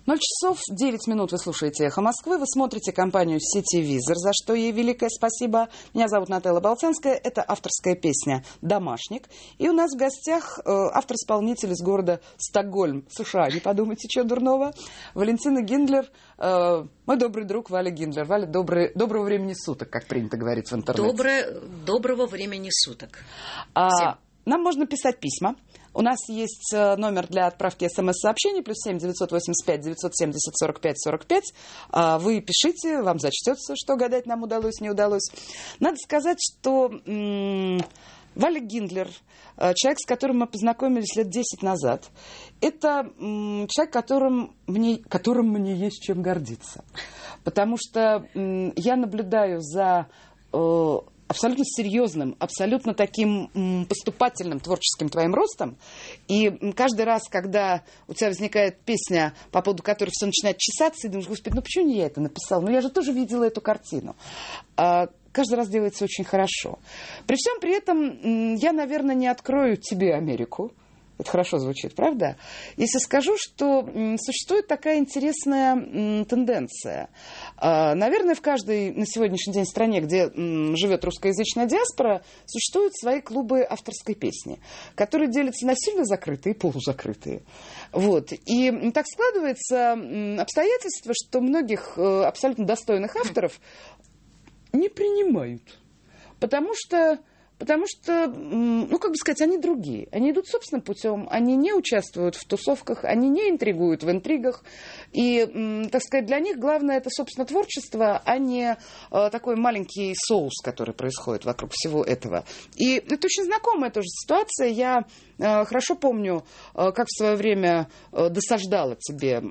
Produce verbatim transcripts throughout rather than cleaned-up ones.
ноль часов девять минут вы слушаете «Эхо Москвы». Вы смотрите компанию сети «Визор», за что ей великое спасибо. Меня зовут Нателла Болтянская. Это авторская песня «Домашник». И у нас в гостях э, автор-исполнитель из города Стокгольм, США. Не подумайте, что дурного. Валентина Гиндлер. Э, мой добрый друг Валя Гиндлер. Валя, добрый, доброго времени суток, как принято говорить в интернете. Доброе, доброго времени суток. А, нам можно писать письма. У нас есть номер для отправки смс-сообщений, плюс семь девятьсот восемьдесят пять девятьсот семьдесят сорок пять сорок пять. Вы пишите, вам зачтется, что гадать нам удалось, не удалось. Надо сказать, что м- Валя Гиндлер, человек, с которым мы познакомились лет десять назад, это м- человек, которым мне, которым мне есть чем гордиться. Потому что м- я наблюдаю за... Э- абсолютно серьезным, абсолютно таким м, поступательным творческим твоим ростом. И каждый раз, когда у тебя возникает песня, по поводу которой все начинает чесаться, и думаешь, господи, ну почему не я это написал? Ну я же тоже видела эту картину. А, каждый раз делается очень хорошо. При всем при этом м, я, наверное, не открою тебе Америку. Это хорошо звучит, правда? Если скажу, что м, существует такая интересная м, тенденция. А, наверное, в каждой на сегодняшний день стране, где м, живет русскоязычная диаспора, существуют свои клубы авторской песни, которые делятся на сильно закрытые и полузакрытые. Вот. И м, так складывается м, обстоятельство, что многих э, абсолютно достойных авторов не принимают. Потому что... Потому что, ну, как бы сказать, они другие. Они идут собственным путем, они не участвуют в тусовках, они не интригуют в интригах. И, так сказать, для них главное это, собственно, творчество, а не такой маленький соус, который происходит вокруг всего этого. И это очень знакомая тоже ситуация. Я хорошо помню, как в свое время досаждала тебе...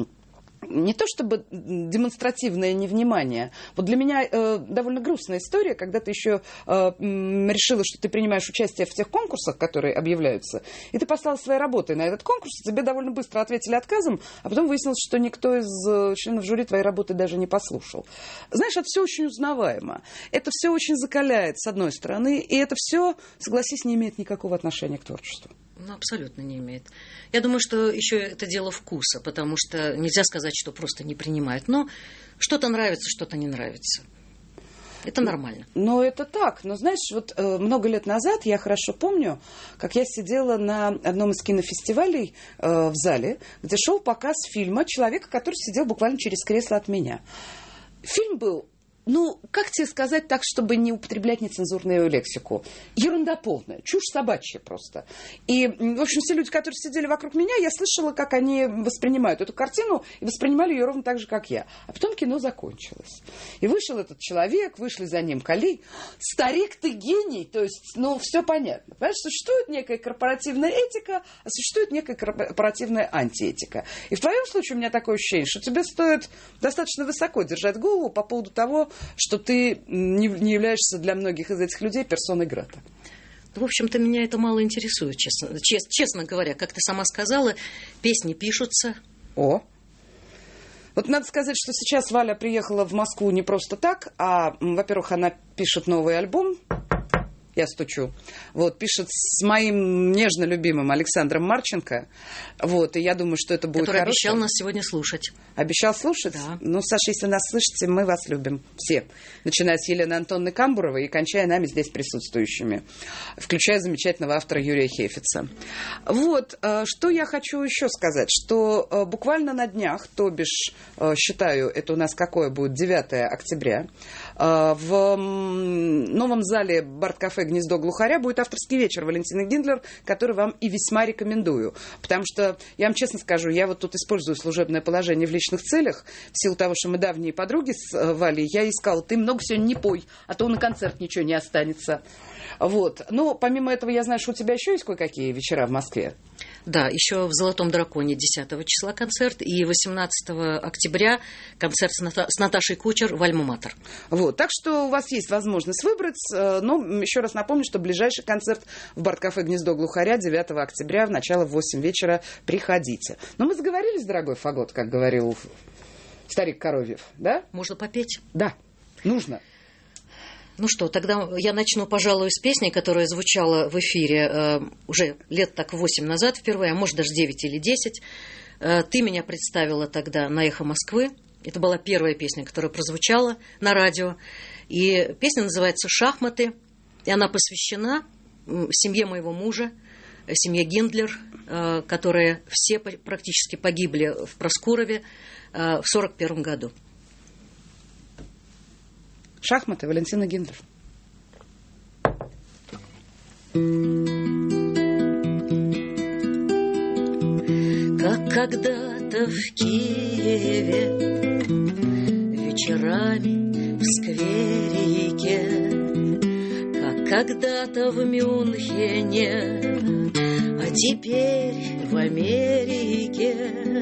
Не то чтобы демонстративное невнимание. Вот для меня э, довольно грустная история, когда ты еще э, решила, что ты принимаешь участие в тех конкурсах, которые объявляются, и ты послала свои работы на этот конкурс, тебе довольно быстро ответили отказом, а потом выяснилось, что никто из э, членов жюри твоей работы даже не послушал. Знаешь, это все очень узнаваемо. Это все очень закаляет, с одной стороны, и это все, согласись, не имеет никакого отношения к творчеству. Ну, абсолютно не имеет. Я думаю, что еще это дело вкуса, потому что нельзя сказать, что просто не принимают. Но что-то нравится, что-то не нравится. Это нормально. Ну, это так. Но, знаешь, вот э, много лет назад, я хорошо помню, как я сидела на одном из кинофестивалей э, в зале, где шел показ фильма человека, который сидел буквально через кресло от меня. Фильм был... Ну, как тебе сказать так, чтобы не употреблять нецензурную лексику? Ерунда полная, чушь собачья просто. И, в общем, все люди, которые сидели вокруг меня, я слышала, как они воспринимают эту картину, и воспринимали ее ровно так же, как я. А потом кино закончилось. И вышел этот человек, вышли за ним коллеги. Старик, ты гений! То есть, ну, все понятно. Понимаешь, существует некая корпоративная этика, а существует некая корпоративная антиэтика. И в твоем случае у меня такое ощущение, что тебе стоит достаточно высоко держать голову по поводу того, что ты не, не являешься для многих из этих людей персоной грата. В общем-то, меня это мало интересует, честно, чест, честно говоря. Как ты сама сказала, песни пишутся. О! Вот надо сказать, что сейчас Валя приехала в Москву не просто так, а, во-первых, она пишет новый альбом. Я стучу. Вот, пишет с моим нежно любимым Александром Марченко. Вот, и я думаю, что это будет который хорошее. Обещал нас сегодня слушать. Обещал слушать? Да. Ну, Саша, если нас слышите, мы вас любим. Все. Начиная с Елены Антоновны Камбуровой и кончая нами здесь присутствующими. Включая замечательного автора Юрия Хейфица. Вот, что я хочу еще сказать. Что буквально на днях, то бишь, считаю, это у нас какое будет, девятое октября, в новом зале Барт-кафе «Гнездо глухаря» будет авторский вечер Валентины Гиндлер, который вам и весьма рекомендую. Потому что, я вам честно скажу, я вот тут использую служебное положение в личных целях. В силу того, что мы давние подруги с Валей, я ей сказала, ты много сегодня не пой, а то на концерт ничего не останется. Вот. Но помимо этого, я знаю, что у тебя еще есть кое-какие вечера в Москве. Да, еще в «Золотом драконе» десятого числа концерт, и восемнадцатого октября концерт с, Ната- с Наташей Кучер в Альма-Матер. Вот, так что у вас есть возможность выбрать, но еще раз напомню, что ближайший концерт в Барт-кафе «Гнездо глухаря» девятого октября в начало в восемь вечера. Приходите. Но мы сговорились, дорогой Фагот, как говорил старик Коровьев, да? Можно попеть? Да, нужно. Ну что, тогда я начну, пожалуй, с песни, которая звучала в эфире э, уже лет так восемь назад впервые, а может даже девять или десять. Ты меня представила тогда на «Эхо Москвы». Это была первая песня, которая прозвучала на радио. И песня называется «Шахматы». И она посвящена семье моего мужа, семье Гиндлер, которые все практически погибли в Проскурове в сорок первом году. «Шахматы», Валентина Гиндлер. Как когда-то в Киеве вечерами в скверике, как когда-то в Мюнхене, а теперь в Америке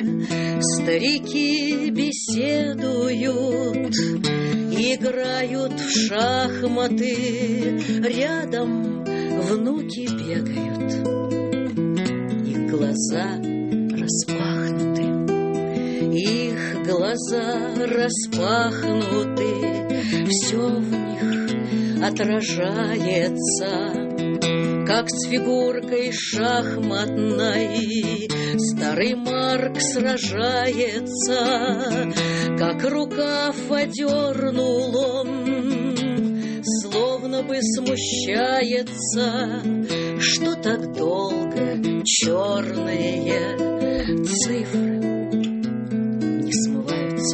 старики беседуют, играют в шахматы, рядом внуки бегают, их глаза распахнуты, их глаза распахнуты, все в них отражается, как с фигуркой шахматной старый Марк сражается, как рукав одернул он, словно бы смущается, что так долго черные цифры не смываются.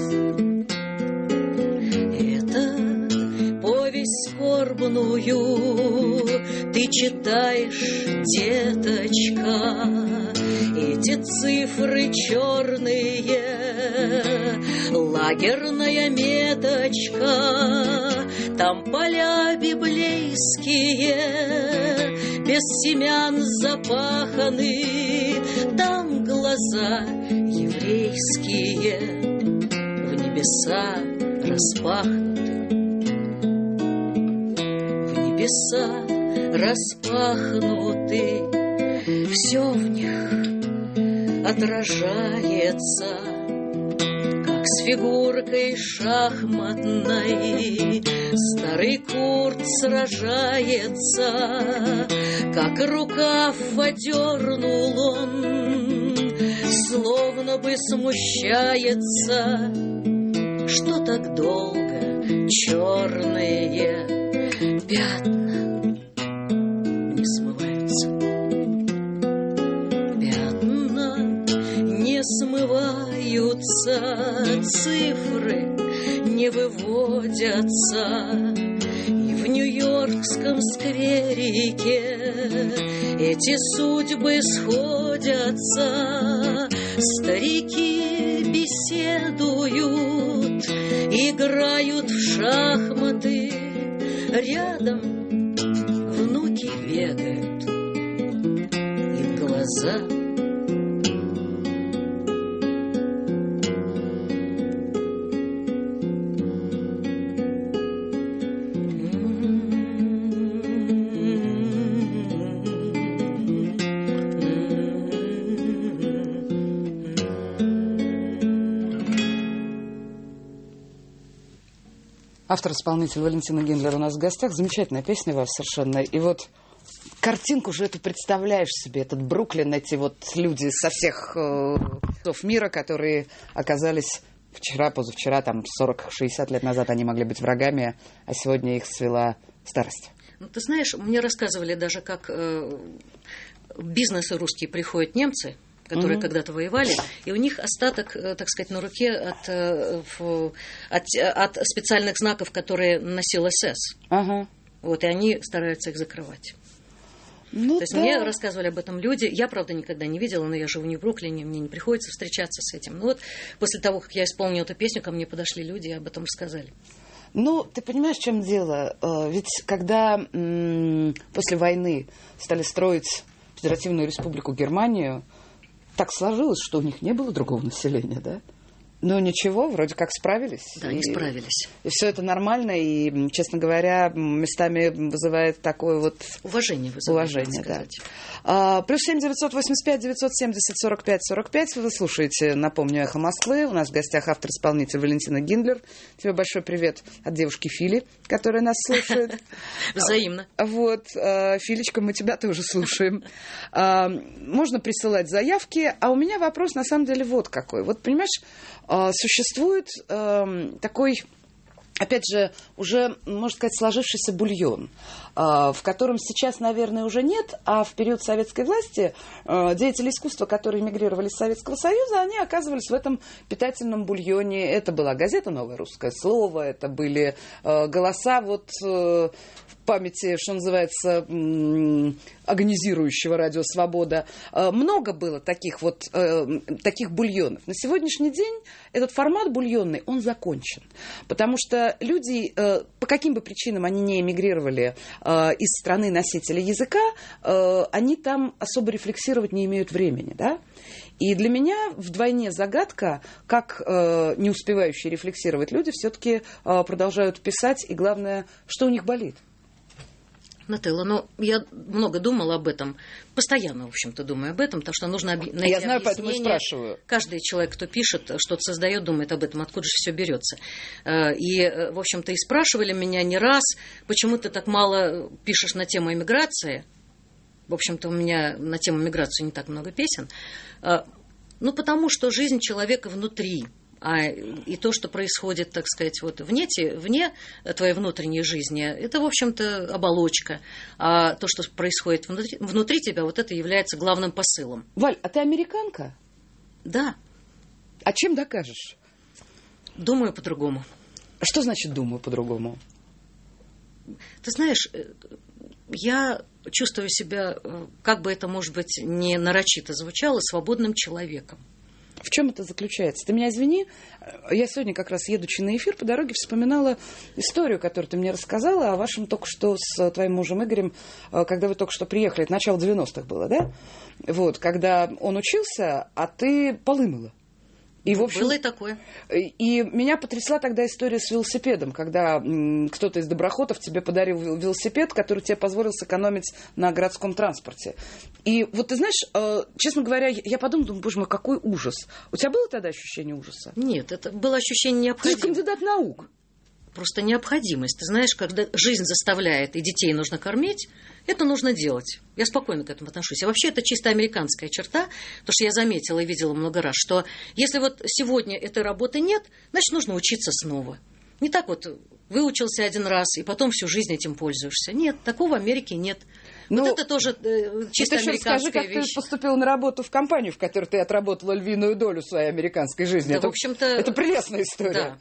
Это повесть скорбную ты читаешь, деточка, эти цифры черные, лагерная меточка, там поля библейские, без семян запаханы, там глаза еврейские, в небеса распахнуты, в небеса распахнуты, все в них отражается, как с фигуркой шахматной старый Курт сражается, как рукав одернул он, словно бы смущается, что так долго черные пятна не смываются. Пятна не смываются, цифры не выводятся, и в нью-йоркском скверике эти судьбы сходятся. Старики беседуют, играют в шахматы, рядом внуки бегают, их глаза Автор-исполнитель Валентина Гиндлер у нас в гостях. Замечательная песня у вас совершенно. И вот картинку же эту представляешь себе, этот Бруклин, эти вот люди со всех э, мира, которые оказались вчера, позавчера, там сорок-шестьдесят лет назад они могли быть врагами, а сегодня их свела старость. Ну, ты знаешь, мне рассказывали даже, как э, в бизнесы русские приходят немцы, которые mm-hmm. когда-то воевали, и у них остаток, так сказать, на руке от, от, от специальных знаков, которые носил СС. Uh-huh. Вот, и они стараются их закрывать. Ну, То есть да. мне рассказывали об этом люди. Я, правда, никогда не видела, но я живу не в Бруклине, мне не приходится встречаться с этим. Ну вот, после того, как я исполнила эту песню, ко мне подошли люди и об этом рассказали. Ну, ты понимаешь, в чем дело? Ведь когда м- после войны стали строить Федеративную Республику Германию, так сложилось, что у них не было другого населения, да? Ну, ничего, вроде как справились. Да, они справились. И все это нормально, и, честно говоря, местами вызывает такое вот... Уважение вызывает. Уважение, да. А, плюс семь девятьсот восемьдесят пять девятьсот семьдесят сорок пять сорок пять. Вы слушаете, напомню, «Эхо Москвы». У нас в гостях автор-исполнитель Валентина Гиндлер. Тебе большой привет от девушки Фили, которая нас слушает. Взаимно. Вот, Филечка, мы тебя тоже слушаем. Можно присылать заявки, а у меня вопрос на самом деле вот какой. Вот, понимаешь, существует такой... Опять же, уже, можно сказать, сложившийся бульон, в котором сейчас, наверное, уже нет, а в период советской власти деятели искусства, которые эмигрировали из Советского Союза, они оказывались в этом питательном бульоне. Это была газета «Новое русское слово», это были голоса вот... в памяти, что называется, агонизирующего радио «Свобода». Много было таких вот, таких бульонов. На сегодняшний день этот формат бульонный, он закончен. Потому что люди, по каким бы причинам они не эмигрировали из страны носителя языка, они там особо рефлексировать не имеют времени, да? И для меня вдвойне загадка, как э, не успевающие рефлексировать люди все-таки э, продолжают писать, и главное, что у них болит. Нателла, ну, я много думала об этом, постоянно, в общем-то, думаю об этом, потому что нужно объ... найти Я знаю, объяснение. поэтому и спрашиваю. Каждый человек, кто пишет, что-то создает, думает об этом, откуда же все берется. И, в общем-то, и спрашивали меня не раз, почему ты так мало пишешь на тему эмиграции. В общем-то, у меня на тему миграции не так много песен. Ну, потому что жизнь человека внутри. А и то, что происходит, так сказать, вот вне, вне твоей внутренней жизни, это, в общем-то, оболочка. А то, что происходит внутри, внутри тебя, вот это является главным посылом. Валь, а ты американка? Да. А чем докажешь? Думаю по-другому. А что значит «думаю по-другому»? Ты знаешь, я чувствую себя, как бы это, может быть, не нарочито звучало, свободным человеком. В чем это заключается? Ты меня извини, я сегодня как раз, едучи на эфир, по дороге вспоминала историю, которую ты мне рассказала о вашем только что с твоим мужем Игорем, когда вы только что приехали, это начало девяностых было, да? Вот, когда он учился, а ты полы мыла. И, в общем, было и такое. И меня потрясла тогда история с велосипедом, когда м, кто-то из доброхотов тебе подарил велосипед, который тебе позволил сэкономить на городском транспорте. И вот ты знаешь, э, честно говоря, я подумала, думаю, боже мой, какой ужас. У тебя было тогда ощущение ужаса? Нет, это было ощущение необходимости. Ты же кандидат наук. Просто необходимость. Ты знаешь, когда жизнь заставляет, и детей нужно кормить, это нужно делать. Я спокойно к этому отношусь. А вообще это чисто американская черта, потому что я заметила и видела много раз, что если вот сегодня этой работы нет, значит, нужно учиться снова. Не так вот выучился один раз, и потом всю жизнь этим пользуешься. Нет, такого в Америке нет. Ну, вот это тоже э, чисто американская скажи, как вещь. Ты поступила на работу в компанию, в которой ты отработала львиную долю своей американской жизни. Да, это, в общем-то, это прелестная история. Да.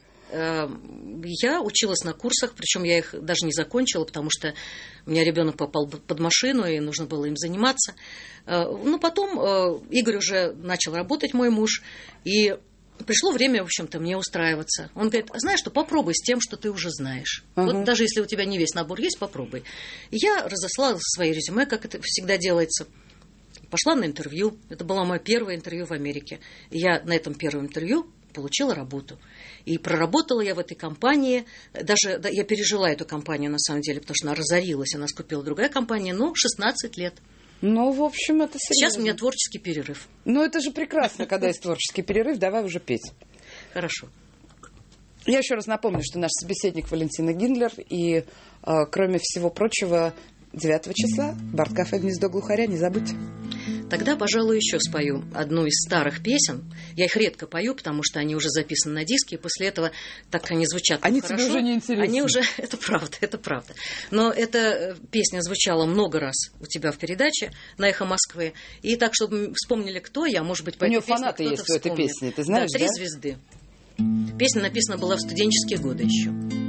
Я училась на курсах, причем я их даже не закончила, потому что у меня ребенок попал под машину, и нужно было им заниматься. Но потом Игорь уже начал работать, мой муж, и пришло время, в общем-то, мне устраиваться. Он говорит, знаешь что, попробуй с тем, что ты уже знаешь. Uh-huh. Вот даже если у тебя не весь набор есть, попробуй. И я разослала свои резюме, как это всегда делается. Пошла на интервью. Это было мое первое интервью в Америке. И я на этом первом интервью получила работу. И проработала я в этой компании, даже да, я пережила эту компанию на самом деле, потому что она разорилась, она скупила другая компания, но шестнадцать лет. Ну, в общем, это серьезно. Сейчас у меня творческий перерыв. Ну, это же прекрасно, когда есть творческий перерыв, давай уже петь. Хорошо. Я еще раз напомню, что наш собеседник Валентина Гиндлер, и, э, кроме всего прочего, девятого числа Бард-кафе «Гнездо глухаря», не забудьте. Тогда, пожалуй, еще спою одну из старых песен. Я их редко пою, потому что они уже записаны на диске, и после этого так они звучат они хорошо. Тебе уже не интересны. Они уже... Это правда, это правда. Но эта песня звучала много раз у тебя в передаче на «Эхо Москвы». И так, чтобы вспомнили, кто я, может быть, по у этой нее песне фанаты есть в этой вспомнит. песне, ты знаешь, да? «Три да? звезды». Песня написана была в студенческие годы еще.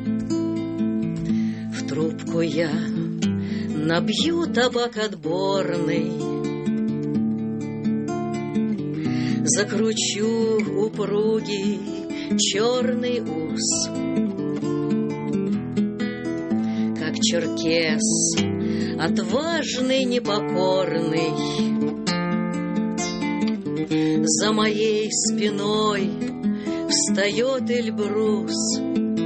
В трубку я набью табак отборный, закручу упругий черный ус, как черкес, отважный, непокорный. За моей спиной встает Эльбрус.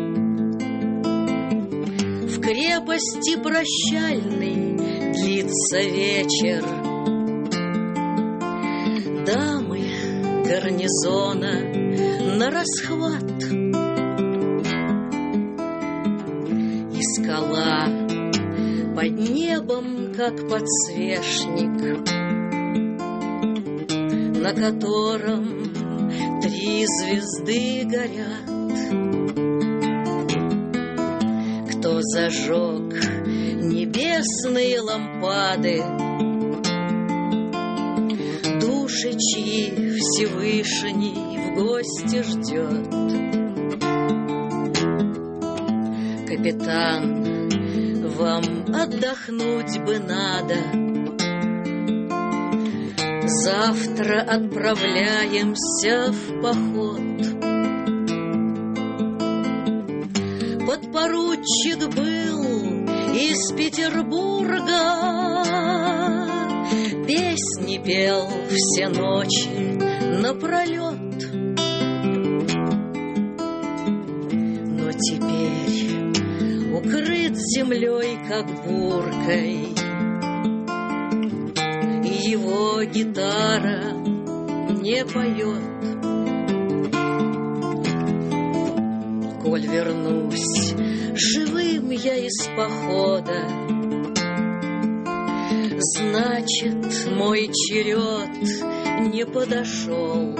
В крепости прощальной длится вечер. Дамы гарнизона на расхват, и скала под небом, как подсвечник, на котором три звезды горят. Кто зажег небесные лампады, души чьи Всевышний в гости ждет. Капитан, вам отдохнуть бы надо. Завтра отправляемся в поход. Подпоручик был из Петербурга, песни пел все ночи напролет. Но теперь укрыт землей, как буркой, и его гитара не поет. Коль вернусь живым я из похода, значит, мой черед не подошел.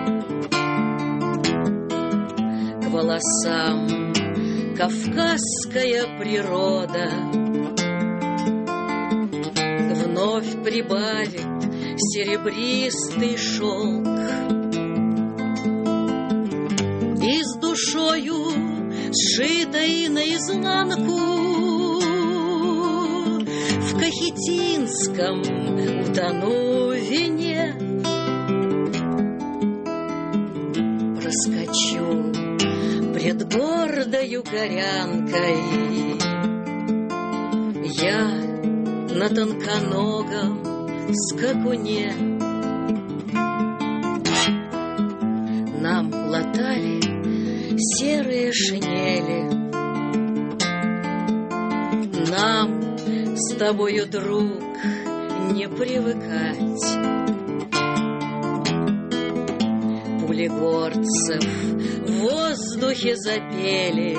К волосам кавказская природа вновь прибавит серебристый шелк. И с душою, сшитой наизнанку, в Кахетинском утону в вине. Проскочу пред гордою горянкой я на тонконогом скакуне. Нам латали серые шинели, нам с тобою, друг, не привыкать. Пулегорцев в воздухе запели.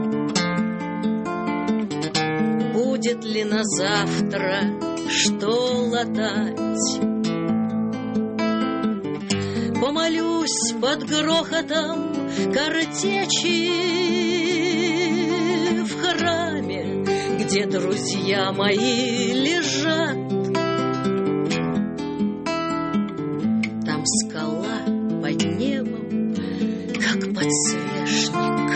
Будет ли на завтра что латать? Помолюсь под грохотом картечи в храме, где друзья мои лежат. Там скала под небом, как подсвечник,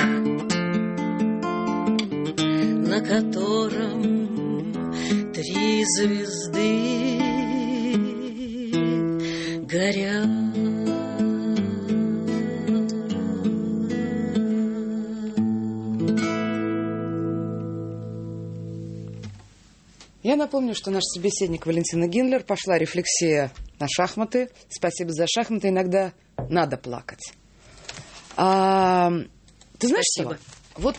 на котором три звезды горят. Я напомню, что наш собеседник Валентина Гиндлер. Пошла рефлексия на шахматы. Спасибо за шахматы. Иногда надо плакать. А, ты знаешь, Спасибо. Сава, вот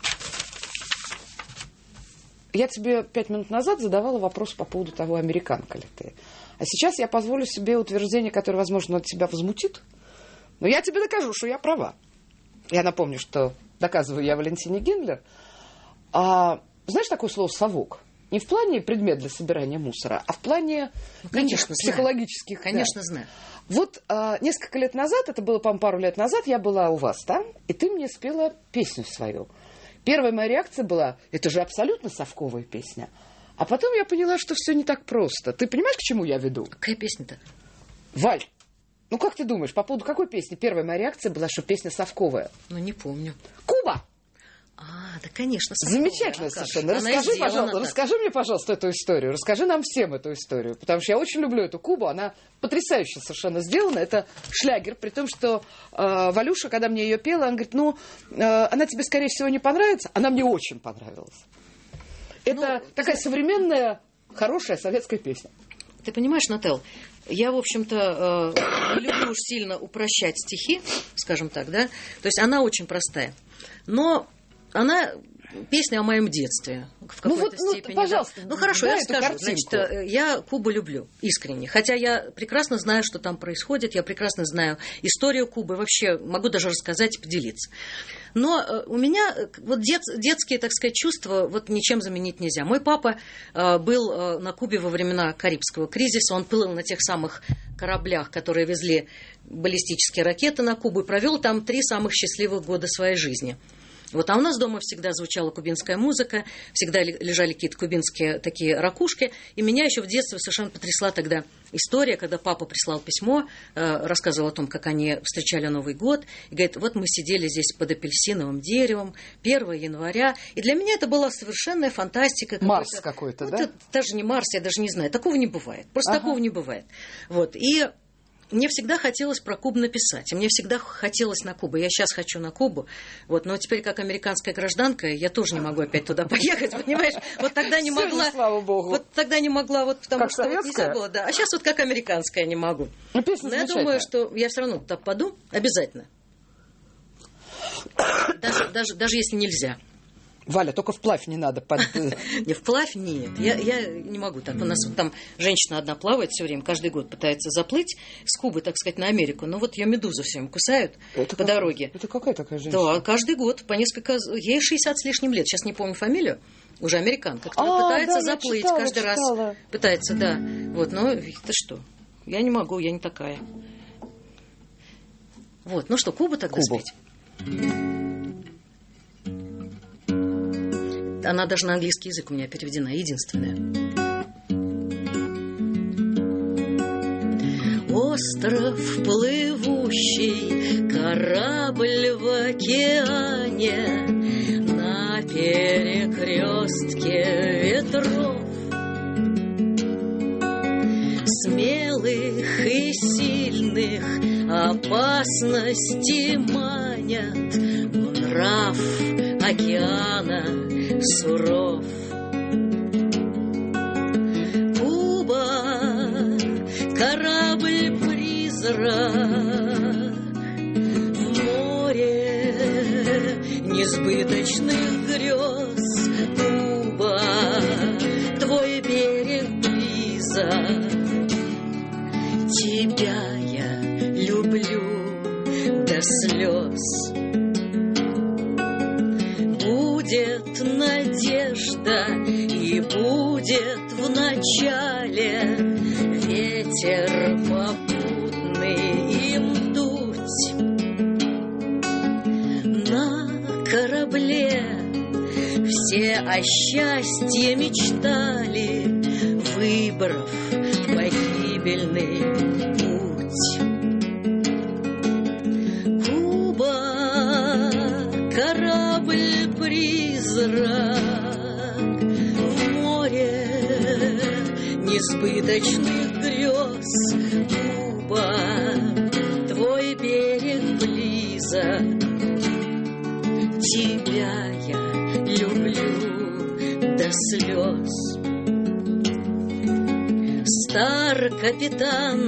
я тебе пять минут назад задавала вопрос по поводу того, американка ли ты. А сейчас я позволю себе утверждение, которое, возможно, тебя возмутит. Но я тебе докажу, что я права. Я напомню, что доказываю я Валентине Гиндлер. А, знаешь такое слово «совок»? Не в плане предмет для собирания мусора, а в плане ну, конечно, психологических. Знаю. Конечно, да. знаю. Вот а, несколько лет назад, это было, по-моему, пару лет назад, я была у вас там, и ты мне спела песню свою. Первая моя реакция была, это же абсолютно совковая песня. А потом я поняла, что все не так просто. Ты понимаешь, к чему я веду? Какая песня-то? Валь, ну как ты думаешь, по поводу какой песни первая моя реакция была, что песня совковая? Ну, не помню. Куба! А, да, конечно. Совковая. Замечательно а совершенно. Она Расскажи, пожалуйста, так. расскажи мне, пожалуйста, эту историю. Расскажи нам всем эту историю. Потому что я очень люблю эту Кубу. Она потрясающе совершенно сделана. Это шлягер. При том, что э, Валюша, когда мне ее пела, он говорит, ну, э, она тебе, скорее всего, не понравится. Она мне очень понравилась. Это ну, такая ты... современная, хорошая советская песня. Ты понимаешь, Нателл, Я, в общем-то, не люблю уж сильно упрощать стихи, скажем так, да. То есть она очень простая. Но она песня о моем детстве в какой-то ну, вот, степени. Ну, пожалуйста, да. ну хорошо, да, я скажу. Картинку. Значит, я Кубу люблю искренне. Хотя я прекрасно знаю, что там происходит, я прекрасно знаю историю Кубы, вообще могу даже рассказать и поделиться. Но у меня вот дет, детские, так сказать, чувства вот ничем заменить нельзя. Мой папа э, был э, на Кубе во времена Карибского кризиса. Он плыл на тех самых кораблях, которые везли баллистические ракеты на Кубу, и провел там три самых счастливых года своей жизни. Вот, а у нас дома всегда звучала кубинская музыка, всегда лежали какие-то кубинские такие ракушки. И меня еще в детстве совершенно потрясла тогда история, когда папа прислал письмо, э, рассказывал о том, как они встречали Новый год. И говорит, вот мы сидели здесь под апельсиновым деревом первого января. И для меня это была совершенная фантастика. Марс какой-то, ну, да? Это даже не Марс, я даже не знаю. Такого не бывает. Просто ага. такого не бывает. Вот. И мне всегда хотелось про Кубу написать. И мне всегда хотелось на Кубу. Я сейчас хочу на Кубу. Вот. Но теперь, как американская гражданка, я тоже не могу опять туда поехать, понимаешь? Вот тогда не могла. Слава богу. Вот тогда не могла, вот потому как что вот нельзя было, да. А сейчас вот как американская не могу. Ну, песня Но я думаю, что я все равно туда попаду обязательно. Даже, даже, даже если нельзя. Валя, только вплавь не надо. Под... Не, вплавь нет. Я, я не могу так. У нас вот там женщина одна плавает все время, каждый год пытается заплыть с Кубы, так сказать, на Америку. Но вот ее медузы все время кусают это по как... дороге. Это какая такая женщина? Да, каждый год по несколько... Ей шестьдесят с лишним лет. Сейчас не помню фамилию. Уже американка, которая а, пытается да, заплыть читала, каждый читала. раз. Пытается, да. Вот, но это что? Я не могу, я не такая. Вот, ну что, Кубу тогда Кубу. спеть? Она даже на английский язык у меня переведена, единственная. Остров плывущий, корабль в океане, на перекрестке ветров. Смелых и сильных опасности манят, но нрав океана суров. Куба, корабль-призрак, в море несбыточных грез. Куба, твой берег близок, тебя я люблю до слез. Будет надежда и будет в начале ветер попутный им дуть. На корабле все о счастье мечтали, выбрав погибельный путь. Куба, корабль-призрак, в море несбыточных грез. Куба, твой берег близок, тебя я люблю до слез. Стар капитан,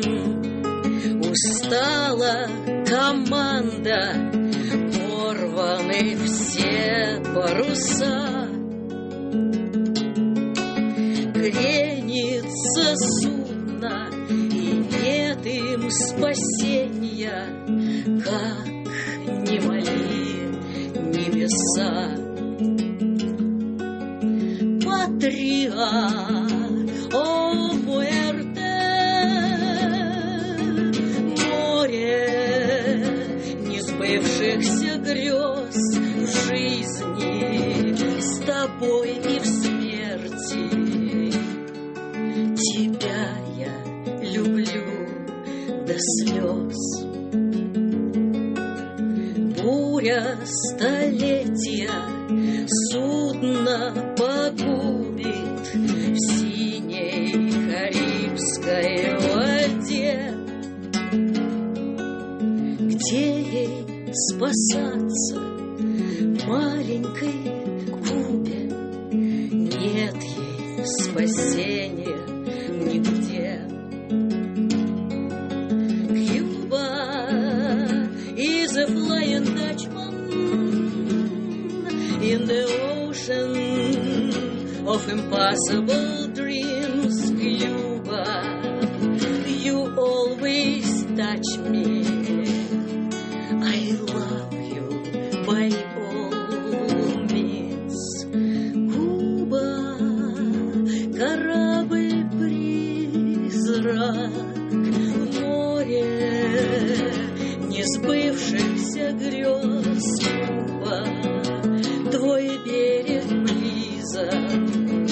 устала команда, порваны все паруса. Кренится судно, и нет им спасения, как ни моли небеса. Патриа, о муэрте, море несбывшихся грез в жизни, с тобой и в смерти. Тебя я люблю до слез. Буря столетия судно погубит в синей Карибской воде. Где ей спасаться, маленькой Кубе? Нет ей спасения нигде. Flying Dutchman in the ocean of impossible dreams, Cuba, you always touch me. I love you by all means. Куба, корабль-призрак в море несбывшихся грез. Куба, твой берег близок.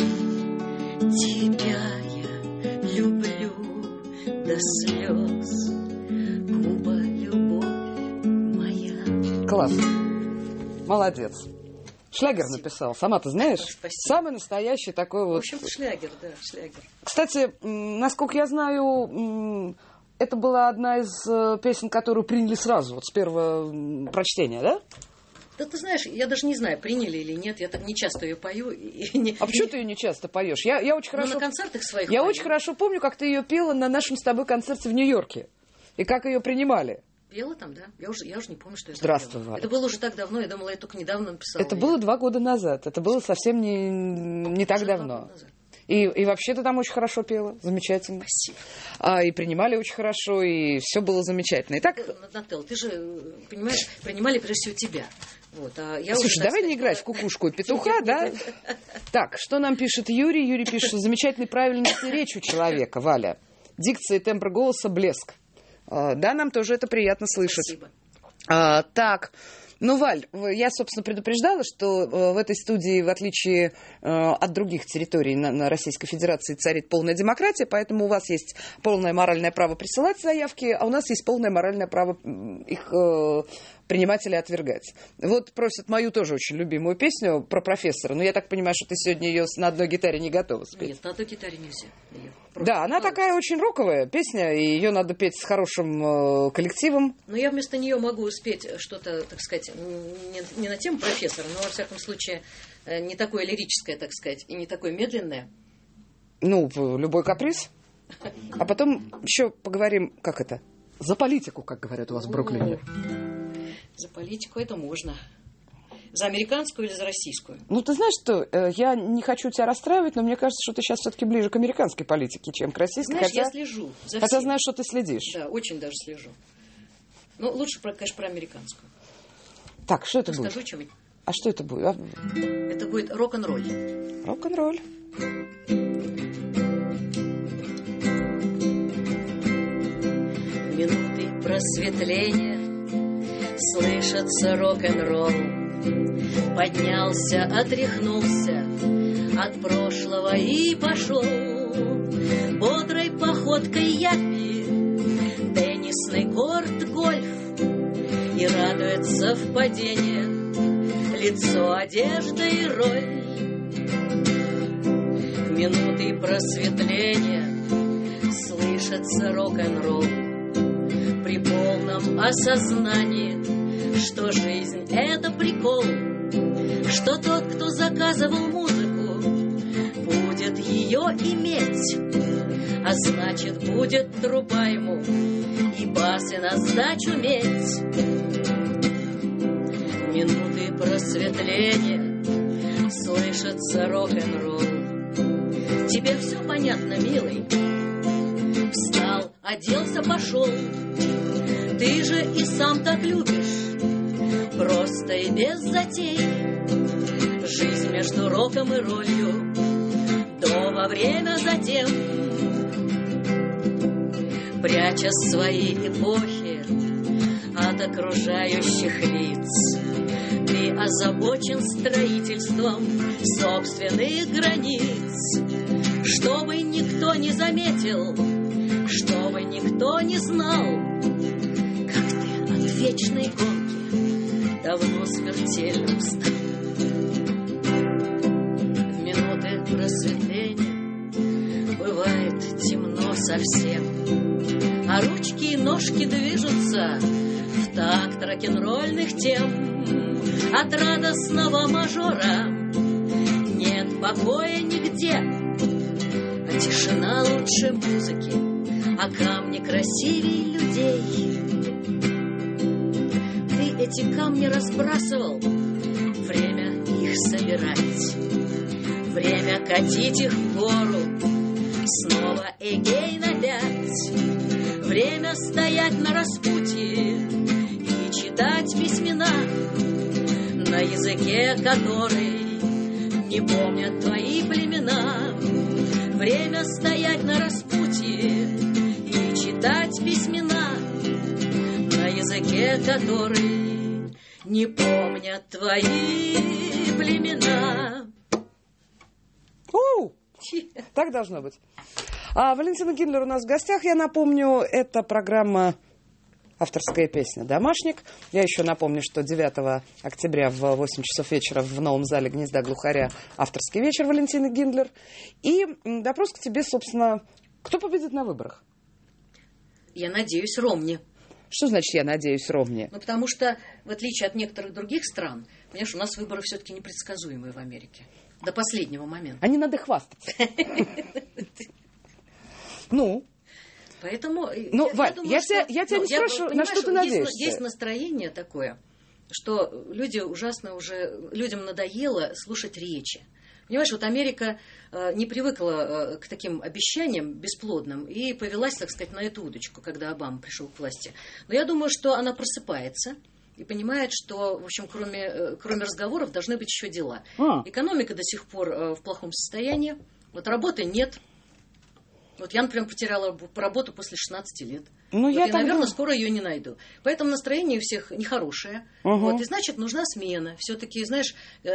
Тебя я люблю до слез. Куба, любовь моя. Класс. Молодец. Шлягер написал. Сама ты знаешь? Спасибо. Самый настоящий такой вот... В общем, шлягер, да, шлягер. Кстати, насколько я знаю, это была одна из песен, которую приняли сразу, вот с первого прочтения, да? Да ты знаешь, я даже не знаю, приняли или нет. Я так не часто ее пою. И не, а почему не... ты ее не часто поешь? Я, я очень хорошо... Ну, на концертах своих Я пою. очень хорошо помню, как ты ее пела на нашем с тобой концерте в Нью-Йорке. И как ее принимали. Пела там, да? Я уже, я уже не помню, что я Здравствуй, запела. Валя. Это было уже так давно, я думала, я только недавно написала. Это было два года назад. Это было совсем не, не так уже давно. И, и вообще ты там очень хорошо пела. Замечательно. Спасибо. А, и принимали очень хорошо, и все было замечательно. Итак... Натал, ты же, понимаешь, принимали прежде всего тебя. Вот, а я Слушай, уже, давай сказать, не играть в кукушку и петуха, да? Так, что нам пишет Юрий? Юрий пишет, что замечательной правильности речь у человека, Валя. Дикция и тембр голоса блеск. Да, нам тоже это приятно слышать. Спасибо. А, так, ну, Валь, я, собственно, предупреждала, что в этой студии, в отличие от других территорий на, на Российской Федерации, царит полная демократия, поэтому у вас есть полное моральное право присылать заявки, а у нас есть полное моральное право их принимать или отвергать. Вот просят мою тоже очень любимую песню про профессора, но я так понимаю, что ты сегодня ее на одной гитаре не готова спеть. Нет, на одной гитаре нельзя. Да, она такая очень роковая песня, и ее надо петь с хорошим э, коллективом. Но я вместо нее могу спеть что-то, так сказать, не, не на тему профессора, но, во всяком случае, не такое лирическое, так сказать, и не такое медленное. Ну, любой каприз. А потом еще поговорим, как это, за политику, как говорят у вас в Бруклине. За политику это можно. За американскую или за российскую? Ну, ты знаешь, что э, я не хочу тебя расстраивать, но мне кажется, что ты сейчас все-таки ближе к американской политике, чем к российской. Знаешь, хотя, я слежу за Хотя всем. знаешь, что ты следишь. Да, очень даже слежу. Ну, лучше, про, конечно, про американскую. Так, что это ну, будет? Скажу что-нибудь. А что это будет? А... Это будет рок-н-ролл. Рок-н-ролл. Минуты просветления слышится рок-н-ролл. Поднялся, отряхнулся от прошлого и пошел бодрой походкой япи, теннисный корт, гольф, и радуется в падение лицо, одежда и роль. В минуты просветления слышится рок-н-ролл при полном осознании, что жизнь — это прикол, что тот, кто заказывал музыку, будет ее иметь, а значит, будет труба ему и басы на сдачу медь. Минуты просветления слышится рок-н-ролл. Тебе все понятно, милый? Встал, оделся, пошел. Ты же и сам так любишь, просто и без затей. Жизнь между роком и ролью, до во время затем. Пряча свои эпохи от окружающих лиц, ты озабочен строительством собственных границ. Чтобы никто не заметил, чтобы никто не знал, как ты от вечной гонки давно смертельно устал. В минуты просветления бывает темно совсем, а ручки и ножки движутся в такт рок-н-ролльных тем. От радостного мажора нет покоя нигде, а тишина лучше музыки, а камни красивее людей. Ты эти камни разбрасывал. Время их собирать, время катить их в гору, снова эгейн опять. Время стоять на распутье и читать письмена на языке, который не помнят твои племена. Время стоять на распутье и читать письмена на языке, который не помнят твои племена. У, так должно быть. А Валентина Гиндлер у нас в гостях. Я напомню, это программа «Авторская песня. Домашник». Я еще напомню, что девятого октября в восемь часов вечера в новом зале «Гнезда глухаря» авторский вечер Валентины Гиндлер. И вопрос к тебе, собственно, кто победит на выборах? Я надеюсь, Ромни. Что значит «я надеюсь, Ромни»? Ну, потому что, в отличие от некоторых других стран, понимаешь, у нас выборы все-таки непредсказуемые в Америке. До последнего момента. А не надо хвастаться. Ну? Поэтому... Ну, Валь, я тебя не спрашиваю, на что ты надеешься. Есть настроение такое, что люди ужасно уже... Людям надоело слушать речи. Понимаешь, вот Америка э, не привыкла э, к таким обещаниям бесплодным и повелась, так сказать, на эту удочку, когда Обама пришел к власти. Но я думаю, что она просыпается и понимает, что, в общем, кроме, э, кроме разговоров должны быть еще дела. А. Экономика до сих пор э, в плохом состоянии, вот работы нет. Вот я, например, потеряла работу после шестнадцати лет. Ну, вот я, и, наверное, думаю... скоро ее не найду. Поэтому настроение у всех нехорошее. Угу. Вот, и значит, нужна смена. Все-таки, знаешь,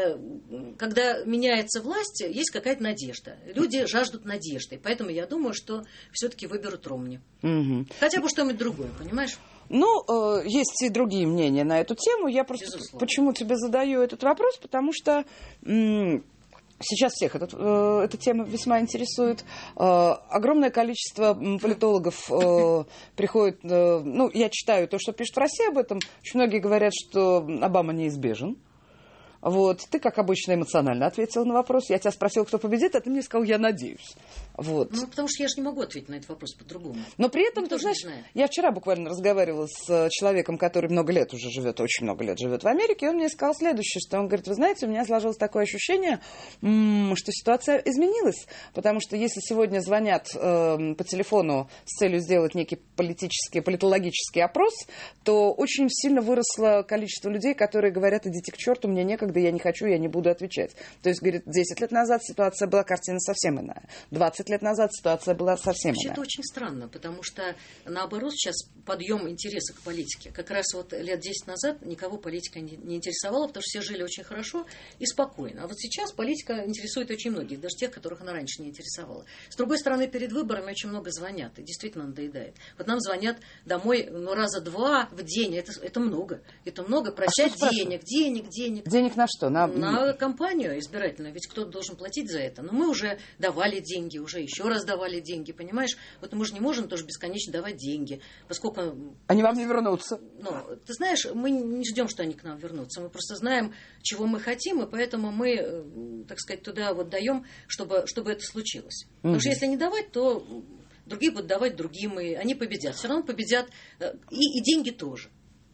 когда меняется власть, есть какая-то надежда. Люди жаждут надежды. Поэтому я думаю, что все-таки выберут Ромни. Угу. Хотя бы что-нибудь другое, понимаешь? Ну, э, есть и другие мнения на эту тему. Я просто Безусловно. Почему тебе задаю этот вопрос? Потому что... М- Сейчас всех этот, э, эта тема весьма интересует. Э, огромное количество политологов э, приходит... Э, ну, я читаю то, что пишут в России об этом. Очень многие говорят, что Обама неизбежен. Вот. Ты, как обычно, эмоционально ответила на вопрос. Я тебя спросила, кто победит, а ты мне сказал, я надеюсь. Вот. Ну, потому что я же не могу ответить на этот вопрос по-другому. Но при этом, Никто ты знаешь, я вчера буквально разговаривала с человеком, который много лет уже живет, очень много лет живет в Америке, и он мне сказал следующее, что он говорит, вы знаете, у меня сложилось такое ощущение, что ситуация изменилась, потому что если сегодня звонят э, по телефону с целью сделать некий политический, политологический опрос, то очень сильно выросло количество людей, которые говорят, идите к черту, мне некогда, я не хочу, я не буду отвечать. То есть, говорит, десять лет назад ситуация была, картина совсем иная. двадцать лет назад ситуация была совсем Вообще иная. Это очень странно, потому что, наоборот, сейчас подъем интереса к политике. Как раз вот лет десять назад никого политика не, не интересовала, потому что все жили очень хорошо и спокойно. А вот сейчас политика интересует очень многих, даже тех, которых она раньше не интересовала. С другой стороны, перед выборами очень много звонят, и действительно надоедает. Вот нам звонят домой ну, раза два в день, это, это много. Это много, просят а денег, денег, денег. Денег на что? На, на кампанию избирательную, ведь кто-то должен платить за это. Но мы уже давали деньги, уже еще раз давали деньги, понимаешь? Вот мы же не можем тоже бесконечно давать деньги, поскольку... Они вам не вернутся. Ну, ты знаешь, мы не ждем, что они к нам вернутся. Мы просто знаем, чего мы хотим, и поэтому мы, так сказать, туда вот даем, чтобы, чтобы это случилось. Mm-hmm. Потому что если не давать, то другие будут давать другим, и они победят. Все равно победят и, и деньги тоже.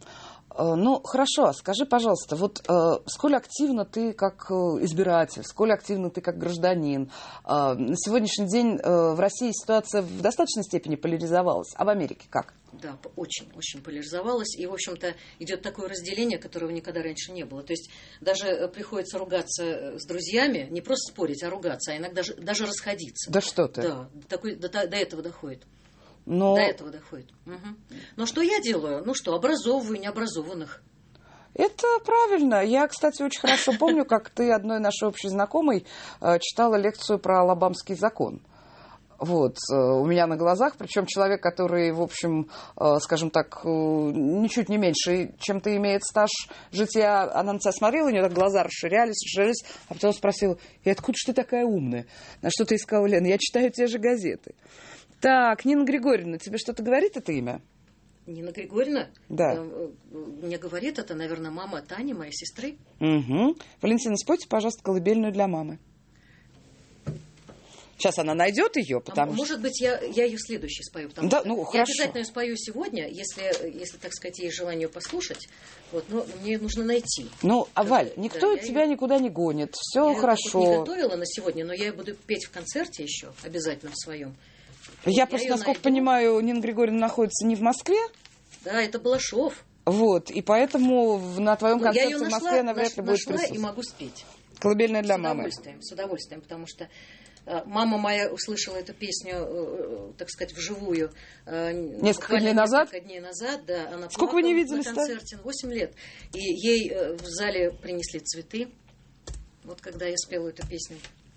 Ну, хорошо, скажи, пожалуйста, вот э, сколь активно ты как избиратель, сколь активно ты как гражданин? Э, на сегодняшний день э, в России ситуация в достаточной степени поляризовалась, а в Америке как? Да, очень-очень поляризовалась, и, в общем-то, идет такое разделение, которого никогда раньше не было. То есть даже приходится ругаться с друзьями, не просто спорить, а ругаться, а иногда даже, даже расходиться. Да что ты? Да, такой, до, до этого доходит. Но... До этого доходит. Угу. Но что я делаю? Ну что, образовываю необразованных. Это правильно. Я, кстати, очень хорошо помню, как ты одной нашей общей знакомой читала лекцию про Алабамский закон. Вот, у меня на глазах, причем человек, который, в общем, скажем так, ничуть не меньше, чем ты имеет стаж жития, она на тебя смотрела, у нее так глаза расширялись, расширялись, а потом спросила, и откуда же ты такая умная? На что ты искала, Лена? Я читаю те же газеты. Так, Нина Григорьевна, тебе что-то говорит это имя? Нина Григорьевна? Да. Мне говорит, это, наверное, мама Тани, моей сестры. Угу. Валентина, спойте, пожалуйста, колыбельную для мамы. Сейчас она найдет ее, потому а, что... Может быть, я, я ее следующей спою, потому да, что ну, я хорошо. обязательно ее спою сегодня, если, если, так сказать, есть желание ее послушать. Вот, но мне нужно найти. Ну, а, Валь, да, никто я тебя ее... никуда не гонит, все я хорошо. Я ее не готовила на сегодня, но я ее буду петь в концерте еще, обязательно в своем. Я вот, просто, я насколько найду. понимаю, Нина Григорьевна находится не в Москве. Да, это Балашов. Вот, и поэтому на твоем ну, концерте в Москве она вряд ли будет присутствовать. И могу спеть. Колыбельная для с мамы. С удовольствием, с удовольствием, потому что э, мама моя услышала эту песню, э, так сказать, вживую. Э, несколько дней назад? Несколько дней назад, да. Она Сколько вы не виделись на концерте? Восемь лет. И ей э, в зале принесли цветы, вот когда я спела эту песню.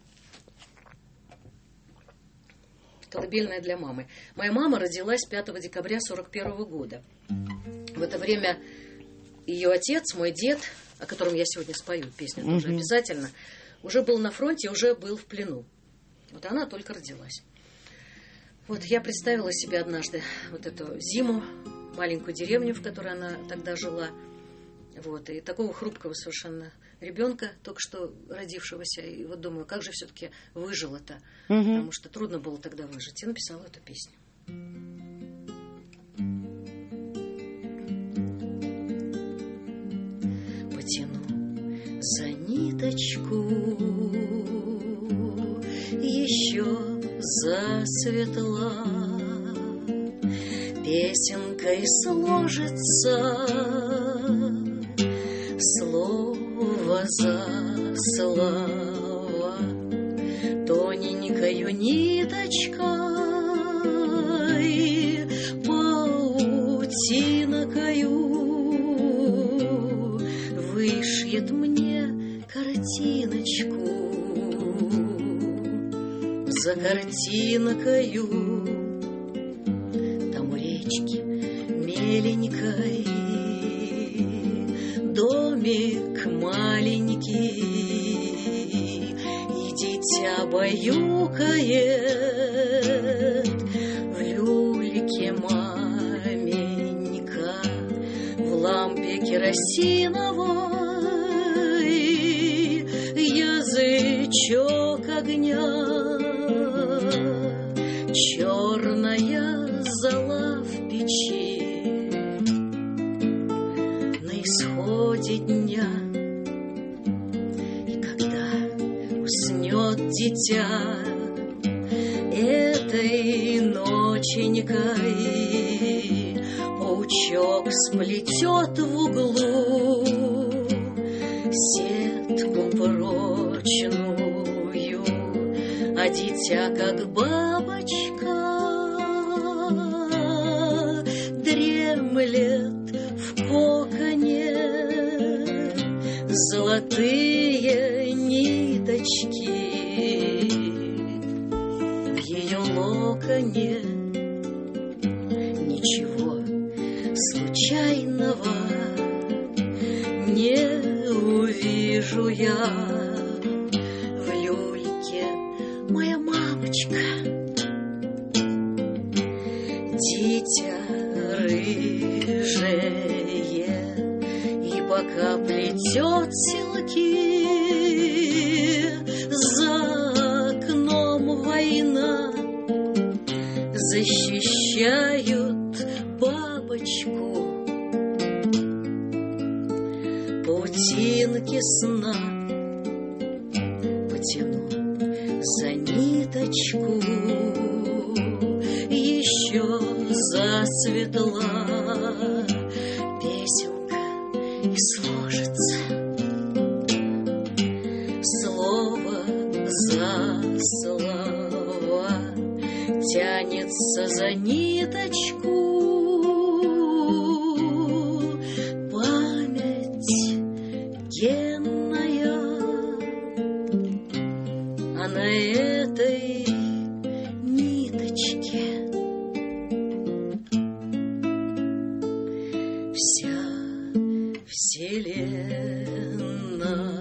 Колыбельная для мамы. Моя мама родилась пятого декабря сорок первого года. В это время ее отец, мой дед, о котором я сегодня спою песню тоже mm-hmm. обязательно, уже был на фронте, уже был в плену. Вот она только родилась. Вот я представила себе однажды вот эту зиму, маленькую деревню, в которой она тогда жила. Вот, и такого хрупкого совершенно ребенка, только что родившегося. И вот думаю, как же все-таки выжила-то, mm-hmm. потому что трудно было тогда выжить. И написала эту песню. Потяну за ниточку, еще засветла, песенкой сложится слово за слово, тоненькою ниточкой, паутинкою вышьет мне картиночку, за картинкою там у речки меленькой домик маленький, и дитя баюкает в люльке маменька, в лампе керосиновой язычок огня, черная зола в печи. Исходе дня, и когда уснет дитя этой ноченькой, паучок сплетет в углу сетку прочную, а дитя, как бабочка, дремлет в коконе, золотые ниточки в ее локоне. Ничего случайного не увижу я в люльке, моя мамочка. Дитя рыжее, и пока плетет селки, за окном война, защищают бабочку, паутинки сна. Потяну за ниточку, еще засветла песенка, и сложится слово за слово, тянется за ниточку память генная, а на этой ниточке вся вселенная.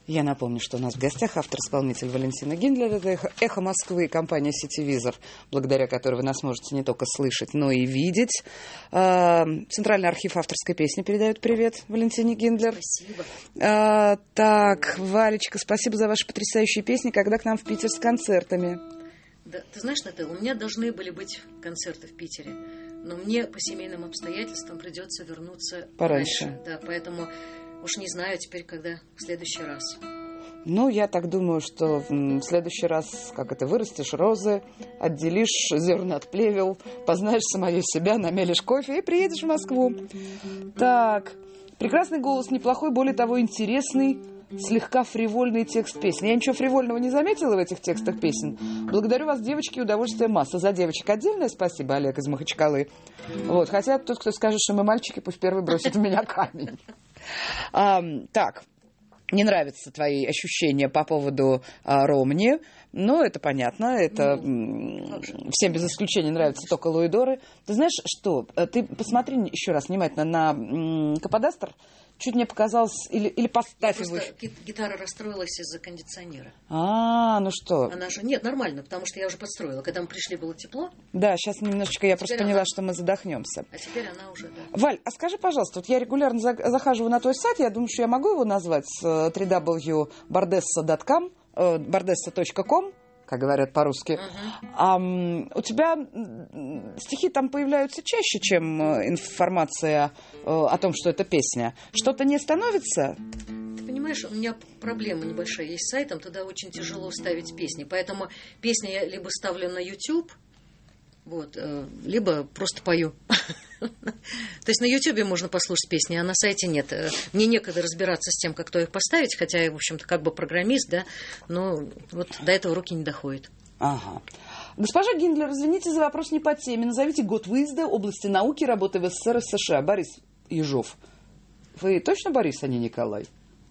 Я напомню, что у нас в гостях автор-исполнитель Валентина Гиндлер. Это «Эхо, Эхо Москвы» и компания «Сетевизор», благодаря которой вы нас можете не только слышать, но и видеть. Центральный архив авторской песни передает привет Валентине Гиндлер. Спасибо. А, так, Валечка, спасибо за ваши потрясающие песни. Когда к нам в Питер с концертами? Да, ты знаешь, Наталья, у меня должны были быть концерты в Питере, но мне по семейным обстоятельствам придется вернуться пораньше. Раньше. Да, поэтому уж не знаю теперь, когда в следующий раз. Ну, я так думаю, что в следующий раз, как это, вырастешь розы, отделишь зерна от плевел, познаешь самое себя, намелешь кофе и приедешь в Москву. Так, прекрасный голос, неплохой, более того, интересный, слегка фривольный текст песни. Я ничего фривольного не заметила в этих текстах песен. Благодарю вас, девочки, удовольствие масса. За девочек отдельное спасибо, Олег из Махачкалы. Вот, хотя тот, кто скажет, что мы мальчики, пусть первый бросит в меня камень. А, так, не нравятся твои ощущения по поводу а, Ромни, но это понятно, это ну, всем без исключения нравятся только луидоры. Ты знаешь что, ты посмотри еще раз внимательно на м, Каподастр, чуть мне показалось, или, или поставь его. Просто гитара расстроилась из-за кондиционера. А, ну что? Она же, нет, нормально, потому что я уже подстроила. Когда мы пришли, было тепло. Да, сейчас немножечко я теперь просто поняла, она... что мы задохнемся. А теперь она уже, да. Валь, а скажи, пожалуйста, вот я регулярно захаживаю на твой сайт, я думаю, что я могу его назвать три дабл ю точка бардесса точка ком, бардесса точка ком, как говорят по-русски. Uh-huh. А, у тебя стихи там появляются чаще, чем информация о том, что это песня. Что-то не становится? Ты понимаешь, у меня проблема небольшая есть с сайтом, туда очень тяжело ставить песни. Поэтому песни я либо ставлю на YouTube, вот, либо просто пою. То есть на Ютубе можно послушать песни, а на сайте нет. Мне некогда разбираться с тем, как то их поставить, хотя я, в общем-то, как бы программист, да, но вот до этого руки не доходят. Ага. Госпожа Гиндлер, извините за вопрос не по теме. Назовите год выезда, области науки, работы в СССР и США. Борис Ежов. Вы точно Борис, а не Николай?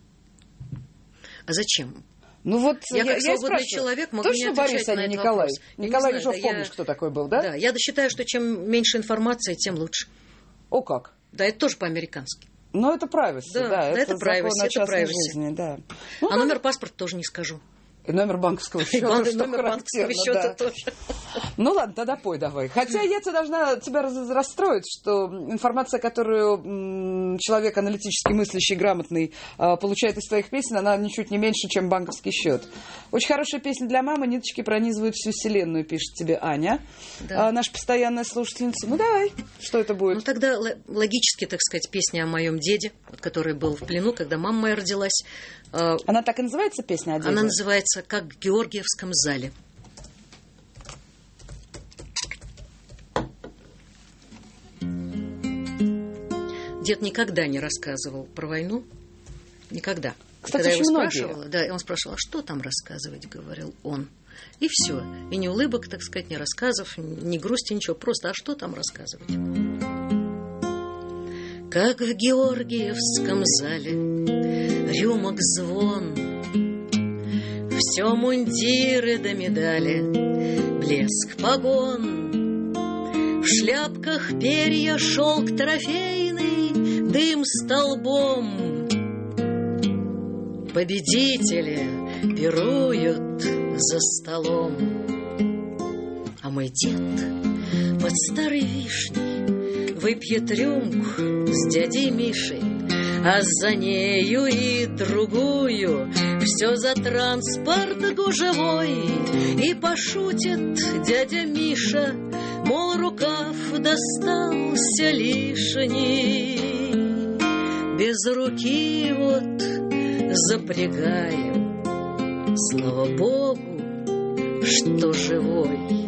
А зачем? Ну вот я, я, как я свободный человек могу точно не отвечать Борис, а на не этот Николай? вопрос. Николай Ежов, да, помнишь, я... кто такой был, да? Да, я считаю, что чем меньше информации, тем лучше. О как? Да, это тоже по-американски. Ну, это privacy, да, да, да, это, это privacy, это privacy. Жизни, да. Ну, а да. Номер паспорта тоже не скажу. И номер банковского счета, и номер банковского счета да. тоже. Ну ладно, тогда пой давай. Хотя я тебя должна тебя расстроить, что информация, которую м, человек аналитически мыслящий, грамотный э, получает из твоих песен, она ничуть не меньше, чем банковский счет. Очень хорошая песня для мамы, ниточки пронизывают всю вселенную, пишет тебе Аня, да. э, наша постоянная слушательница. Ну давай, что это будет? Ну тогда логически, так сказать, песня о моем деде, который был в плену, когда мама моя родилась. Она так и называется, песня о деде? Она называется «Как в Георгиевском зале». Дед никогда не рассказывал про войну. Никогда. Кстати, Когда я его многие. спрашивала, да, и он спрашивал, а что там рассказывать, говорил он. И все. И ни улыбок, так сказать, ни рассказов, ни грусти, ничего. Просто, а что там рассказывать? Как в Георгиевском зале рюмок звон, все мундиры до медали, блеск погон, в шляпках перья шелк трофейный, дым столбом. Победители пируют за столом, а мой дед под старой вишней выпьет рюмку с дядей Мишей, а за нею и другую все за транспорт гужевой. И пошутит дядя Миша, мол, рукав достался лишний. Без руки вот запрягаем, слава Богу, что живой.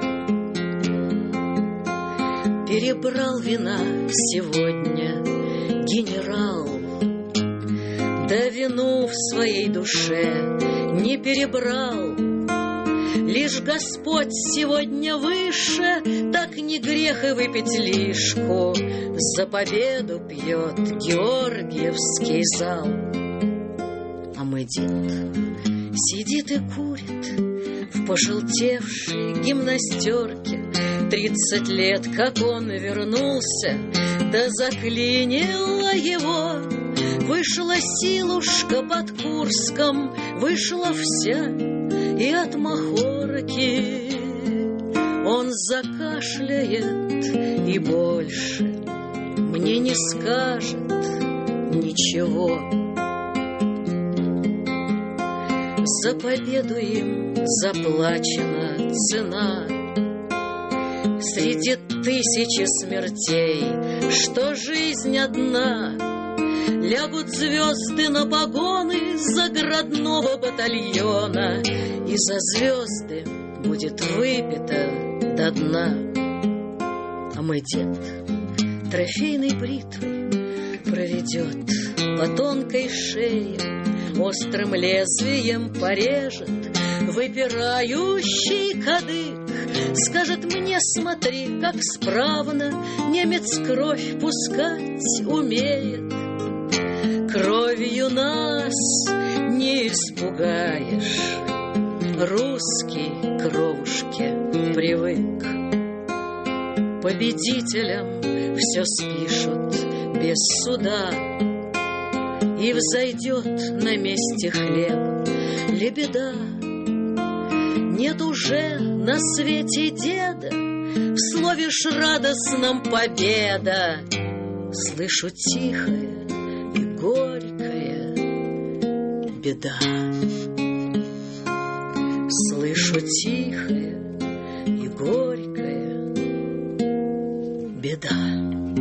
Перебрал вина сегодня генерал, да вину в своей душе не перебрал. Лишь Господь сегодня выше, так не грех и выпить лишку. За победу пьет Георгиевский зал. А мой дед сидит и курит в пожелтевшей гимнастерке. Тридцать лет, как он вернулся, да заклинило его. Вы Вышла силушка под Курском, вышла вся и от махорки. Он закашляет и больше мне не скажет ничего. За победу им заплачена цена. Среди тысячи смертей, что жизнь одна, лягут звезды на погоны заградного батальона, и за звезды будет выпито до дна. А мой дед трофейной бритвой проведет по тонкой шее, острым лезвием порежет выпирающий кадык. Скажет мне: смотри, как справно немец кровь пускать умеет. Кровью нас не испугаешь, русский к кровушке привык. Победителям все спишут без суда, и взойдет на месте хлеба лебеда. Нет уже на свете деда, в слове ж радостном победа. Слышу тихое и горькая беда. Слышу тихое и горькая беда.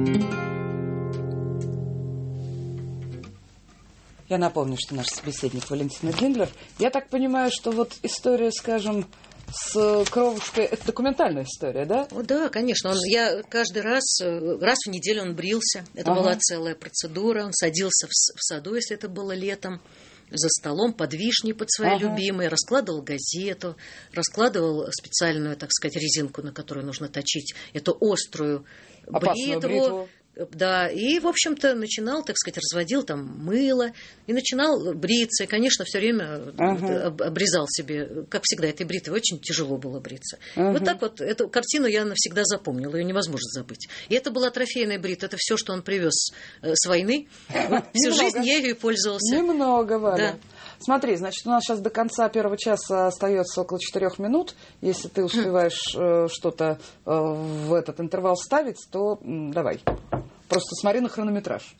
Я напомню, что наш собеседник Валентина Гиндлер. Я так понимаю, что вот история, скажем, с кровушкой, это документальная история, да? О, да, конечно. Он, я каждый раз, раз в неделю он брился. Это ага. была целая процедура. Он садился в, в саду, если это было летом, за столом под вишней, под своей ага. любимой, раскладывал газету, раскладывал специальную, так сказать, резинку, на которую нужно точить эту острую бритву. бритву. Да, и, в общем-то, начинал, так сказать, разводил там мыло, и начинал бриться, и, конечно, все время ага. обрезал себе, как всегда, этой бритвой очень тяжело было бриться. Ага. Вот так вот, эту картину я навсегда запомнила, ее невозможно забыть. И это была трофейная бритва, это все, что он привез с войны. Всю жизнь я ею и пользовался. Немного, Валя. Смотри, значит, у нас сейчас до конца первого часа остается около четырех минут. Если ты успеваешь э, что-то э, в этот интервал вставить, то м, давай. Просто смотри на хронометраж.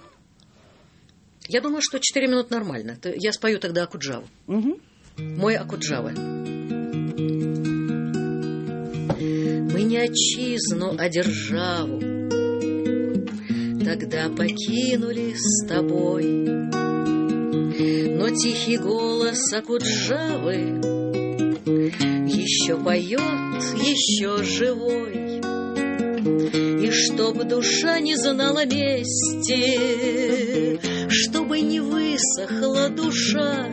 Я думаю, что четыре минуты нормально. Я спою тогда Акуджаву. Угу. Мой Акуджава. Мы не отчизну, а державу тогда покинули с тобой. Но тихий голос Акуджавы еще поет, еще живой. И чтоб душа не знала мести, чтобы не высохла душа,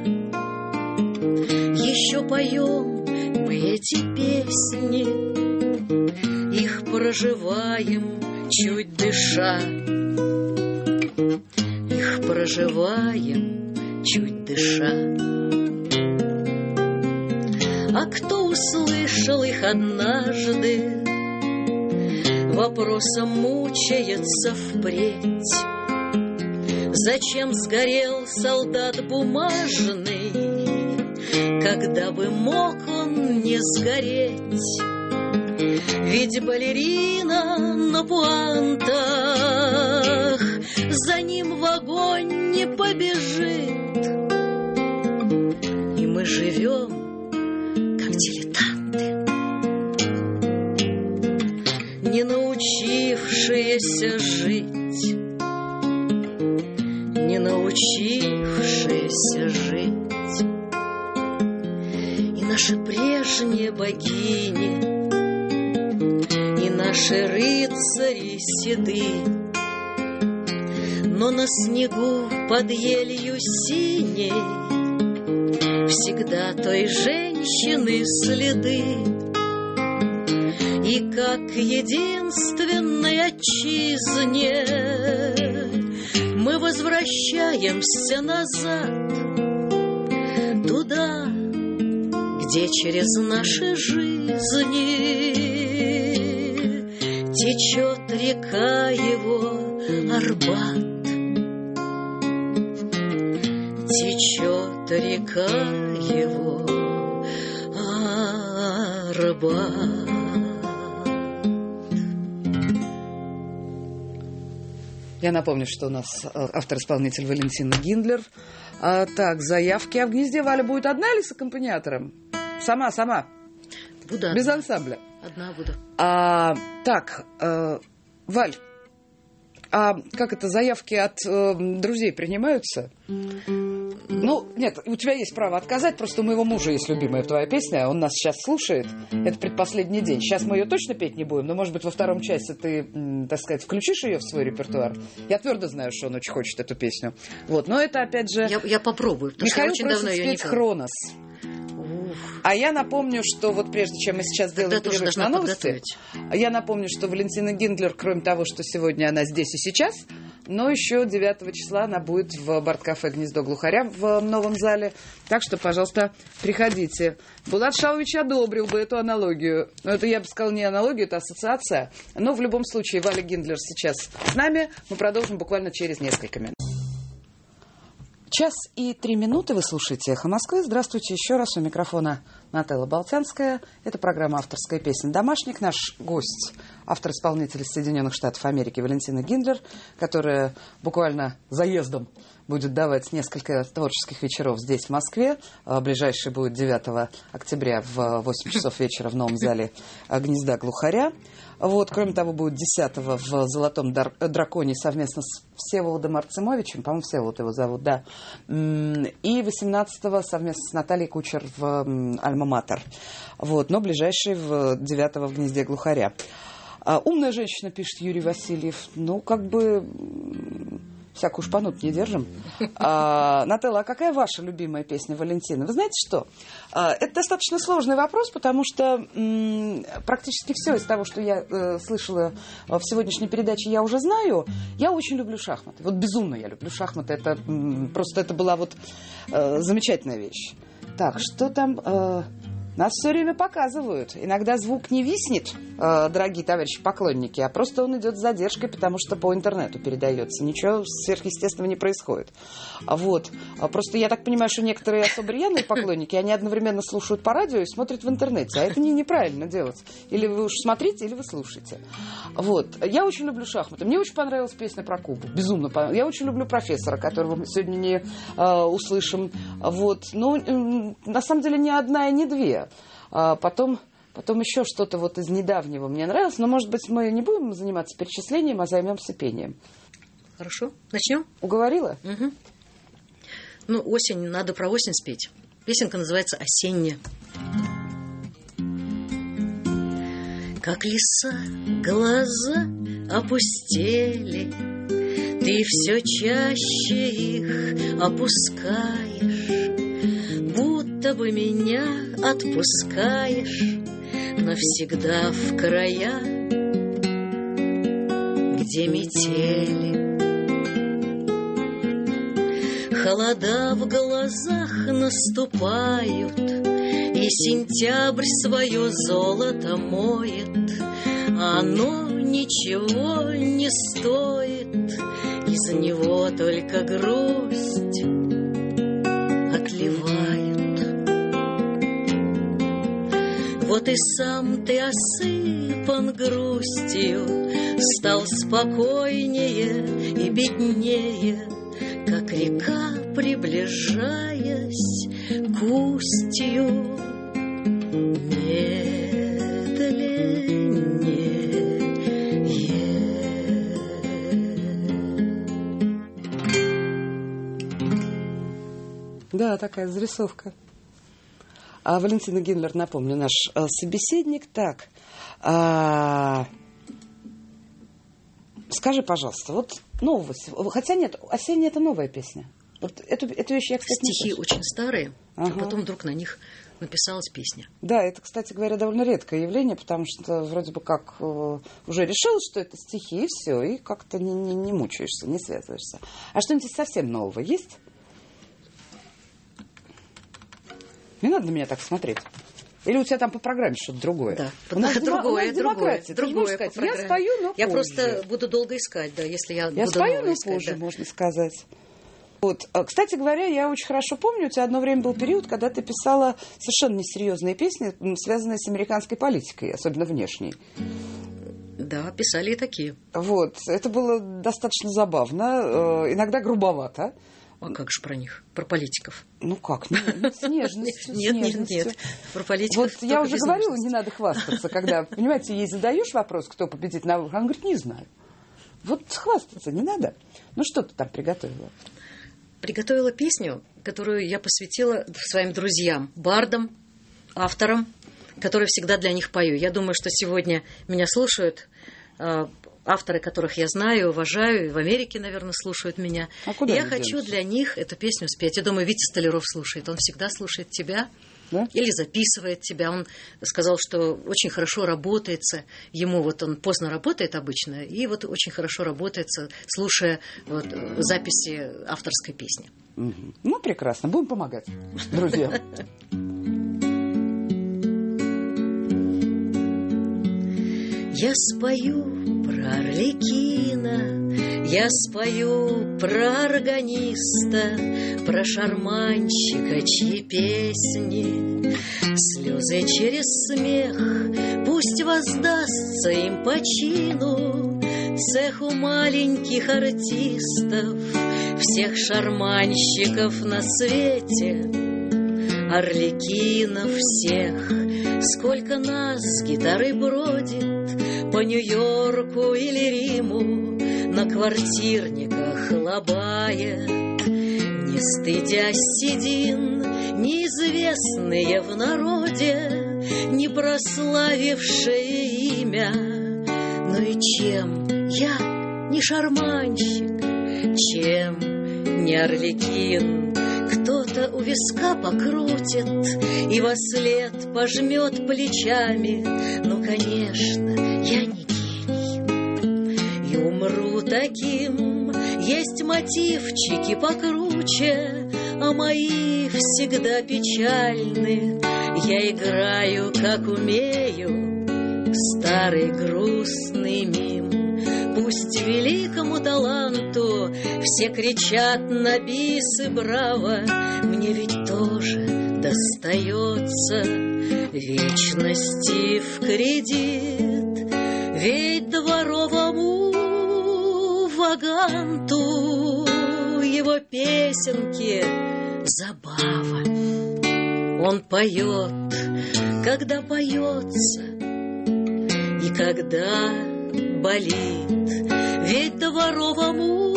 еще поем мы эти песни, их проживаем, чуть дыша. Их проживаем, чуть дыша. А кто услышал их однажды, вопросом мучается впредь. Зачем сгорел солдат бумажный, когда бы мог он не сгореть? Ведь балерина на пуантах за ним в огонь не побежит. И мы живем, как дилетанты, не научившиеся жить, не научившиеся жить. И наши прежние богини, и наши рыцари седы, но на снегу под елью синей всегда той женщины следы. И как единственной отчизне мы возвращаемся назад, туда, где через наши жизни течет река его Арбат. течет река его, Арбат. Я напомню, что у нас автор-исполнитель Валентина Гиндлер. А, так, заявки. А в гнезде Валя будет одна или с аккомпаниатором? Сама, сама. Буду Без одна. ансамбля. Одна буду. А, так, э, Валь, а как это, заявки от э, друзей принимаются? Ну, нет, у тебя есть право отказать, просто у моего мужа есть любимая твоя песня, он нас сейчас слушает, это предпоследний день. Сейчас мы ее точно петь не будем, но, может быть, во втором часе ты, так сказать, включишь ее в свой репертуар. Я твердо знаю, что он очень хочет эту песню. Вот, но это, опять же... Я, я попробую, потому Михаил что я очень давно ее не спеть «Хронос». А я напомню, что вот прежде чем мы сейчас сделаем перерыв на новости, я напомню, что Валентина Гиндлер, кроме того, что сегодня она здесь и сейчас, но еще девятого числа она будет в Барт-кафе «Гнездо глухаря» в новом зале. Так что, пожалуйста, приходите. Булат Шалович одобрил бы эту аналогию. Но это, я бы сказала, не аналогия, это ассоциация. Но в любом случае, Валя Гиндлер сейчас с нами. Мы продолжим буквально через несколько минут. Час и три минуты вы слушаете «Эхо Москвы». Здравствуйте еще раз. У микрофона Нателла Болтянская. Это программа «Авторская песня домашних». Наш гость, автор-исполнитель из Соединенных Штатов Америки Валентина Гиндлер, которая буквально заездом будет давать несколько творческих вечеров здесь, в Москве. Ближайший будет девятого октября в восемь часов вечера в новом зале «Гнезда глухаря». Вот, кроме того, будет десятого в «Золотом драконе» совместно с Всеволодом Арцемовичем, по-моему, Всеволод его зовут, да, и восемнадцатого совместно с Натальей Кучер в «Альма-Матер». Вот, но ближайший в девятого в «Гнезде глухаря». А, умная женщина, пишет Юрий Васильев. Ну, как бы... Всякую шпанут не держим. А, Нателла, а какая ваша любимая песня Валентины? Вы знаете что? А, это достаточно сложный вопрос, потому что м, практически все из того, что я э, слышала в сегодняшней передаче, я уже знаю. Я очень люблю шахматы. Вот безумно я люблю шахматы. Это м, просто это была вот э, замечательная вещь. Так, что там... Э, Нас все время показывают. Иногда звук не виснет, э, дорогие товарищи поклонники, а просто он идет с задержкой, потому что по интернету передается. Ничего сверхъестественного не происходит. Вот. Просто я так понимаю, что некоторые особо рьяные поклонники, они одновременно слушают по радио и смотрят в интернете. А это не, неправильно делать. Или вы уж смотрите, или вы слушаете. Вот. Я очень люблю шахматы. Мне очень понравилась песня про Кубу. Безумно понравилась. Я очень люблю профессора, которого мы сегодня не э, услышим. Вот. Но э, на самом деле ни одна и не две. А потом, потом еще что-то вот из недавнего мне нравилось, но, может быть, мы не будем заниматься перечислением, а займемся пением. Хорошо, начнем? Уговорила? Угу. Ну, осень, надо про осень спеть. Песенка называется «Осенняя». Как леса глаза опустели, ты все чаще их опускаешь, будто бы меня отпускаешь навсегда в края, где метели. Холода в глазах наступают, и сентябрь свое золото моет, а оно ничего не стоит, из него только грусть отливает. Вот и сам ты осыпан грустью, стал спокойнее и беднее, как река, приближаясь к устью, медленнее. Да, такая зарисовка. А Валентина Гиндлер, напомню, наш э, собеседник. Так, а... скажи, пожалуйста, вот новость. Хотя нет, «Осенняя» — это новая песня. Вот эту, эту вещь я, кстати, стихи не очень старые, ага. А потом вдруг на них написалась песня. Да, это, кстати говоря, довольно редкое явление, потому что вроде бы как э, уже решилось, что это стихи, и все, и как-то не, не, не мучаешься, не связываешься. А что-нибудь совсем нового есть? Не надо на меня так смотреть. Или у тебя там по программе что-то другое? Да, у нас другое, демо, другое, другое. другое сказать, по я спою, но Я позже. просто буду долго искать, да, если я, я буду спою, но искать, позже, да. можно сказать. Вот. Кстати говоря, я очень хорошо помню, у тебя одно время был период, когда ты писала совершенно несерьезные песни, связанные с американской политикой, особенно внешней. Да, писали и такие. Вот. Это было достаточно забавно, иногда грубовато. А как же про них? Про политиков? Ну как? Нет, с нежностью. Нет, нет, нет. Про политиков. Вот я уже говорила, не надо хвастаться, когда, понимаете, ей задаешь вопрос, кто победит на выборах, она говорит, не знаю. Вот хвастаться не надо. Ну что ты там приготовила? Приготовила песню, которую я посвятила своим друзьям, бардам, авторам, которые всегда для них пою. Я думаю, что сегодня меня слушают авторы, которых я знаю, уважаю, и в Америке, наверное, слушают меня. А куда я вы хочу делись? для них эту песню спеть. Я думаю, Витя Столяров слушает. Он всегда слушает тебя. Да? Или записывает тебя. Он сказал, что очень хорошо работается. Ему вот он поздно работает обычно, и вот очень хорошо работается, слушая вот записи авторской песни. Угу. Ну, прекрасно. Будем помогать, друзья. Я спою про Арлекина, я спою про органиста, про шарманщика, чьи песни слезы через смех, пусть воздастся им по чину цеху маленьких артистов, всех шарманщиков на свете, Арлекинов всех. Сколько нас с гитарой бродит по Нью-Йорку или Риму, на квартирниках лобает, не стыдясь седин, неизвестные в народе, не прославившие имя. Ну и чем я не шарманщик, чем не Арлекин? Кто-то у виска покрутит и вослед пожмет плечами. Ну, конечно, я не гений и умру таким. Есть мотивчики покруче, а мои всегда печальны. Я играю, как умею, старый грустный мим. Пусть великому таланту все кричат на бис и браво, мне ведь тоже достается вечности в кредит. Ведь дворовому ваганту его песенки забава. Он поет, когда поется, и когда болит. Ведь дворовому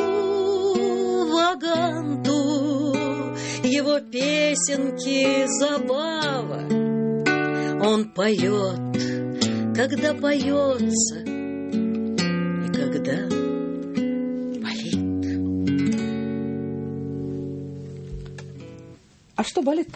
ваганту его песенки забава. Он поет, когда поется, и когда болит. А что болит-то?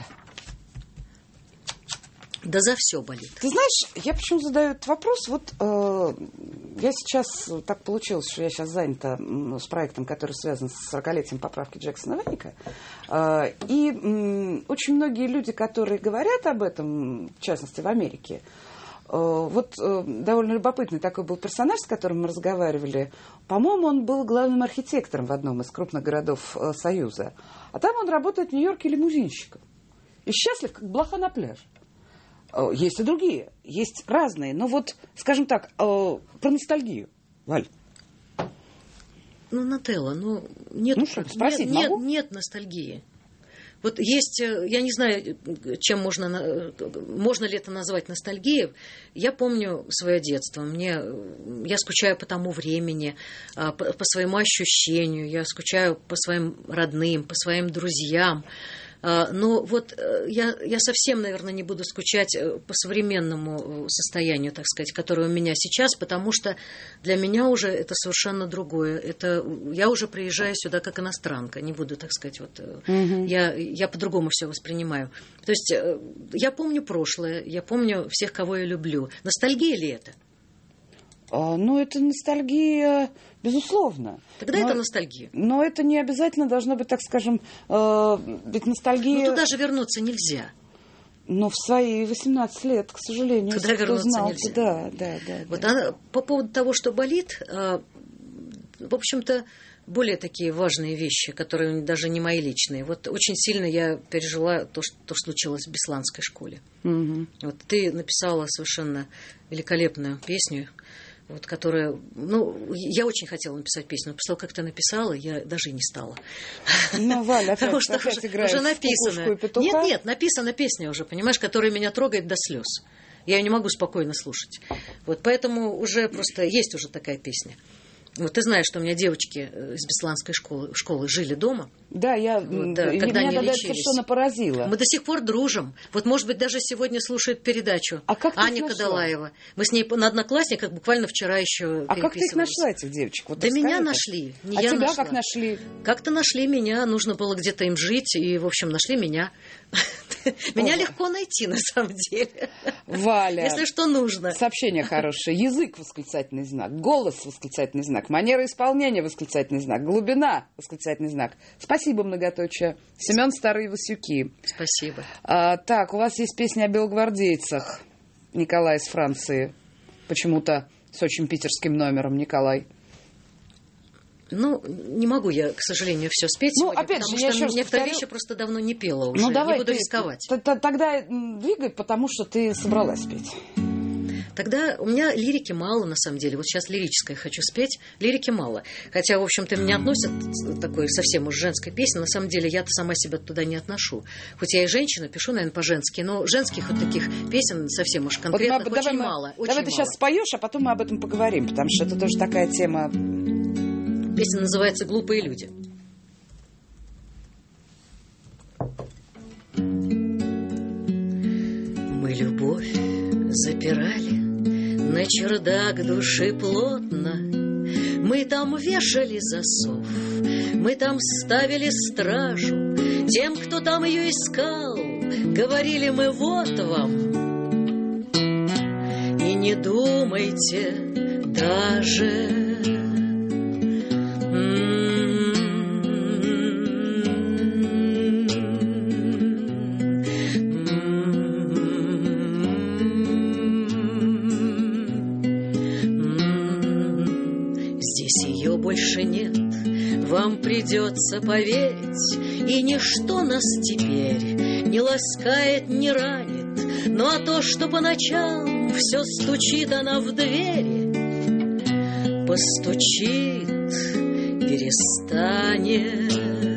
Да за все болит. Ты знаешь, я почему задаю этот вопрос? Вот э, я сейчас, так получилось, что я сейчас занята м, с проектом, который связан с сорокалетием поправки Джексона Вейка. Э, и м, очень многие люди, которые говорят об этом, в частности в Америке, э, вот э, довольно любопытный такой был персонаж, с которым мы разговаривали. По-моему, он был главным архитектором в одном из крупных городов э, Союза. А там он работает в Нью-Йорке лимузинщиком. И счастлив, как блоха на пляже. Есть и другие, есть разные. Но вот, скажем так, про ностальгию, Валь. Ну, Нателла, ну, нет, ну что, спросить нет, могу? нет, нет ностальгии. Вот есть, я не знаю, чем можно, можно ли это назвать ностальгией. Я помню свое детство. Мне, я скучаю по тому времени, по, по своему ощущению. Я скучаю по своим родным, по своим друзьям. Но вот я, я совсем, наверное, не буду скучать по современному состоянию, так сказать, которое у меня сейчас, потому что для меня уже это совершенно другое. Это, я уже приезжаю сюда как иностранка, не буду, так сказать, вот, mm-hmm. я, я по-другому все воспринимаю. То есть я помню прошлое, я помню всех, кого я люблю. Ностальгия ли это? А, ну, это ностальгия, безусловно. Тогда но, это ностальгия. Но это не обязательно должно быть, так скажем, э, ведь ностальгия... Но туда же вернуться нельзя. Но в свои восемнадцать лет, к сожалению, туда вернуться знал, нельзя. Да, да, да. Вот да. Она, по поводу того, что болит, э, в общем-то, более такие важные вещи, которые даже не мои личные. Вот очень сильно я пережила то, что, то, что случилось в Бесланской школе. Угу. Вот ты написала совершенно великолепную песню, вот, которая... Ну, я очень хотела написать песню, но после того, как ты написала, я даже и не стала. Ну, Валя, опять, Потому что опять уже, играешь уже в кукушку написано. и петуха. Нет, нет, написана песня уже, понимаешь, которая меня трогает до слез. Я ее не могу спокойно слушать. Вот, поэтому уже просто есть уже такая песня. Вот ты знаешь, что у меня девочки из Бесланской школы, школы жили дома. Да, я, вот, да, и когда меня они тогда лечились. это совершенно поразило. Мы до сих пор дружим. Вот, может быть, даже сегодня слушает передачу а как Аня Кадалаева. Мы с ней на Одноклассниках буквально вчера еще А как ты их нашла, этих девочек? Вот да меня это. нашли. Не а я тебя нашла. как нашли? Как-то нашли меня. Нужно было где-то им жить. И, в общем, нашли меня. Меня легко найти, на самом деле. Валя. Если что нужно. Сообщение хорошее. Язык — восклицательный знак. Голос — восклицательный знак. Манера исполнения — восклицательный знак. Глубина — восклицательный знак. Спасибо, многоточие. Семен Старые Васюки. Спасибо. А, так, у вас есть песня о белогвардейцах. Николай из Франции. Почему-то с очень питерским номером. Николай. Ну, не могу я, к сожалению, все спеть ну, сегодня, опять потому же, я что еще раз некоторые повторю... вещи просто давно не пела уже. Ну, давай, не буду ты, рисковать. Т -т Тогда двигай, потому что ты собралась петь. Тогда у меня лирики мало, на самом деле. Вот сейчас лирическое хочу спеть. Лирики мало. Хотя, в общем-то, меня относят такой совсем уж женской песни. На самом деле, я-то сама себя туда не отношу. Хоть я и женщина, пишу, наверное, по-женски, но женских вот таких песен совсем уж конкретных вот мы, очень давай мало. Мы, очень давай ты мало. сейчас споешь, а потом мы об этом поговорим, потому что это тоже такая тема. Песня называется «Глупые люди». Мы любовь запирали на чердак души плотно. Мы там вешали засов, мы там ставили стражу. Тем, кто там ее искал, говорили мы: вот вам. И не думайте даже. Больше нет, вам придется поверить, и ничто нас теперь не ласкает, не ранит. Ну а то, что по ночам все стучит она в двери, постучит, перестанет.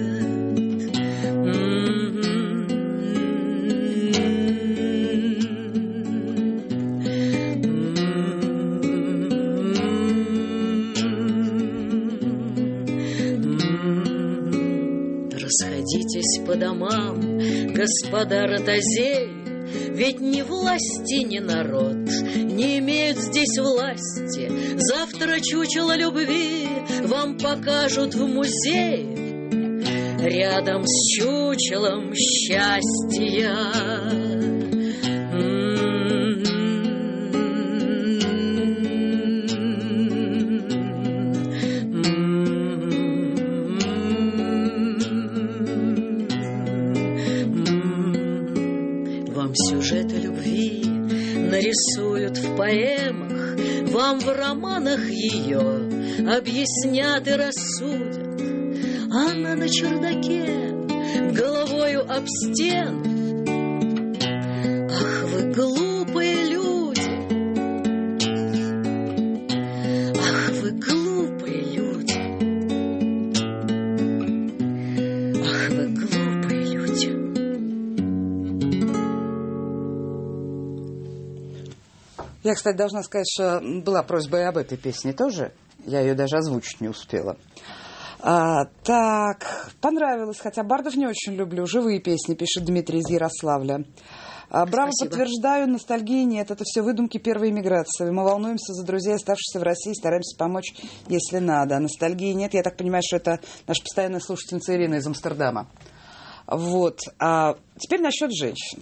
Расходитесь по домам, господа ротозеи, ведь ни власти, ни народ не имеют здесь власти. Завтра чучело любви вам покажут в музее, рядом с чучелом счастья. Нарисуют в поэмах, вам в романах ее объяснят и рассудят. Она на чердаке головою об стену. Ах, вы глупые люди! Ах, вы глупые люди! Ах, вы глупые люди! Я, кстати, должна сказать, что была просьба и об этой песне тоже. Я ее даже озвучить не успела. А, так, понравилось, хотя бардов не очень люблю. Живые песни, пишет Дмитрий из Ярославля. А, браво, Спасибо. Подтверждаю, ностальгии нет. Это все выдумки первой эмиграции. Мы волнуемся за друзей, оставшихся в России, стараемся помочь, если надо. А ностальгии нет. Я так понимаю, что это наша постоянная слушательница Ирина из Амстердама. Вот. А теперь насчет женщин.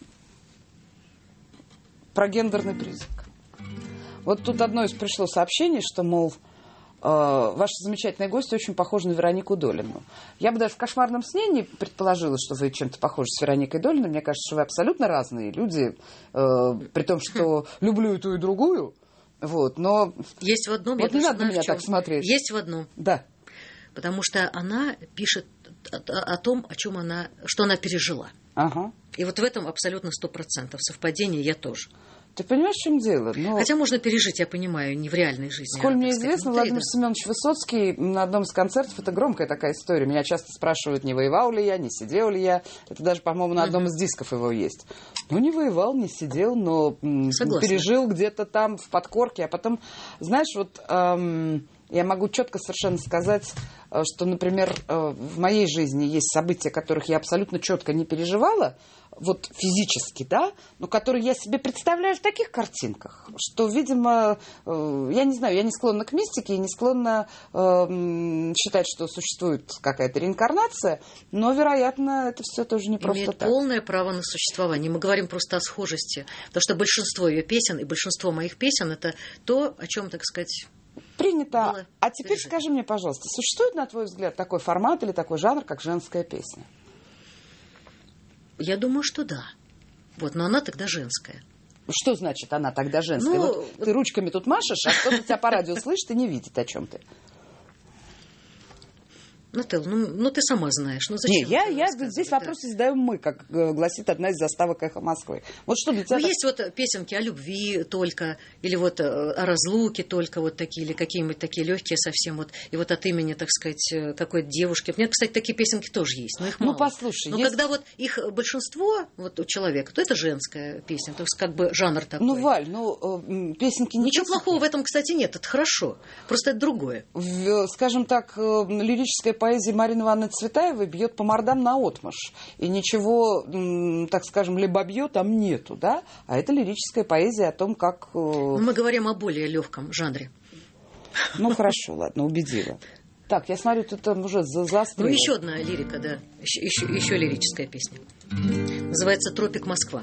Про гендерный признак. Вот тут одно из пришло сообщение, что, мол, э, ваши замечательные гости очень похожи на Веронику Долину. Я бы даже в «Кошмарном сне» не предположила, что вы чем-то похожи с Вероникой Долиной. Мне кажется, что вы абсолютно разные люди, э, при том, что люблю и ту, и другую. Вот, но есть в одном, вот я не надо на меня в чем. так смотреть. Есть в одном. Да. потому что она пишет о, о том, о чем она, что она пережила. Ага. И вот в этом абсолютно сто процентов совпадение, я тоже. Ты понимаешь, в чем дело? Но... Хотя можно пережить, я понимаю, не в реальной жизни. Сколь а, мне сказать, известно, внутри, Владимир да. Семенович Высоцкий на одном из концертов, это громкая такая история, меня часто спрашивают, не воевал ли я, не сидел ли я. Это даже, по-моему, на одном uh-huh. из дисков его есть. Ну, не воевал, не сидел, но Согласна. пережил где-то там в подкорке. А потом, знаешь, вот эм, я могу четко совершенно сказать, что, например, в моей жизни есть события, которых я абсолютно четко не переживала, вот физически, да, но которые я себе представляю в таких картинках, что, видимо, я не знаю, я не склонна к мистике, не склонна э, считать, что существует какая-то реинкарнация, но, вероятно, это все тоже не просто Имеет так. полное право на существование. Мы говорим просто о схожести, потому что большинство ее песен и большинство моих песен – это то, о чем, так сказать, принято. было А теперь пережить. Скажи мне, пожалуйста, существует, на твой взгляд, такой формат или такой жанр, как женская песня? Я думаю, что да. Вот, но она тогда женская. Что значит она тогда женская? Ну, вот ты ручками тут машешь, а кто-то тебя по радио слышит и не видит, о чем ты. Натал, ну, ну ты сама знаешь. Ну, зачем Не, я, я здесь вопросы да. задаем мы, как э, гласит одна из заставок «Эхо Москвы». Вот что для тебя... Ну, так... есть вот песенки о любви только, или вот о разлуке только, вот такие, или какие-нибудь такие легкие совсем, вот, и вот от имени, так сказать, какой-то девушки. У меня, кстати, такие песенки тоже есть, но их мало. Ну, послушай. Но есть... когда вот их большинство, вот у человека, то это женская песня, то есть как бы жанр такой. Ну, Валь, ну, песенки не Ничего песенки. плохого в этом, кстати, нет, это хорошо, просто это другое. В, скажем так, лирическая поэзия Марины Ивановны Цветаевой бьет по мордам наотмашь. И ничего, так скажем, либобье там нету, да? А это лирическая поэзия о том, как... Мы говорим о более легком жанре. Ну, хорошо, ладно, убедила. Так, я смотрю, ты там уже заострила. Ну, еще одна лирика, да. Еще, еще, еще лирическая песня. Называется «Тропик Москва».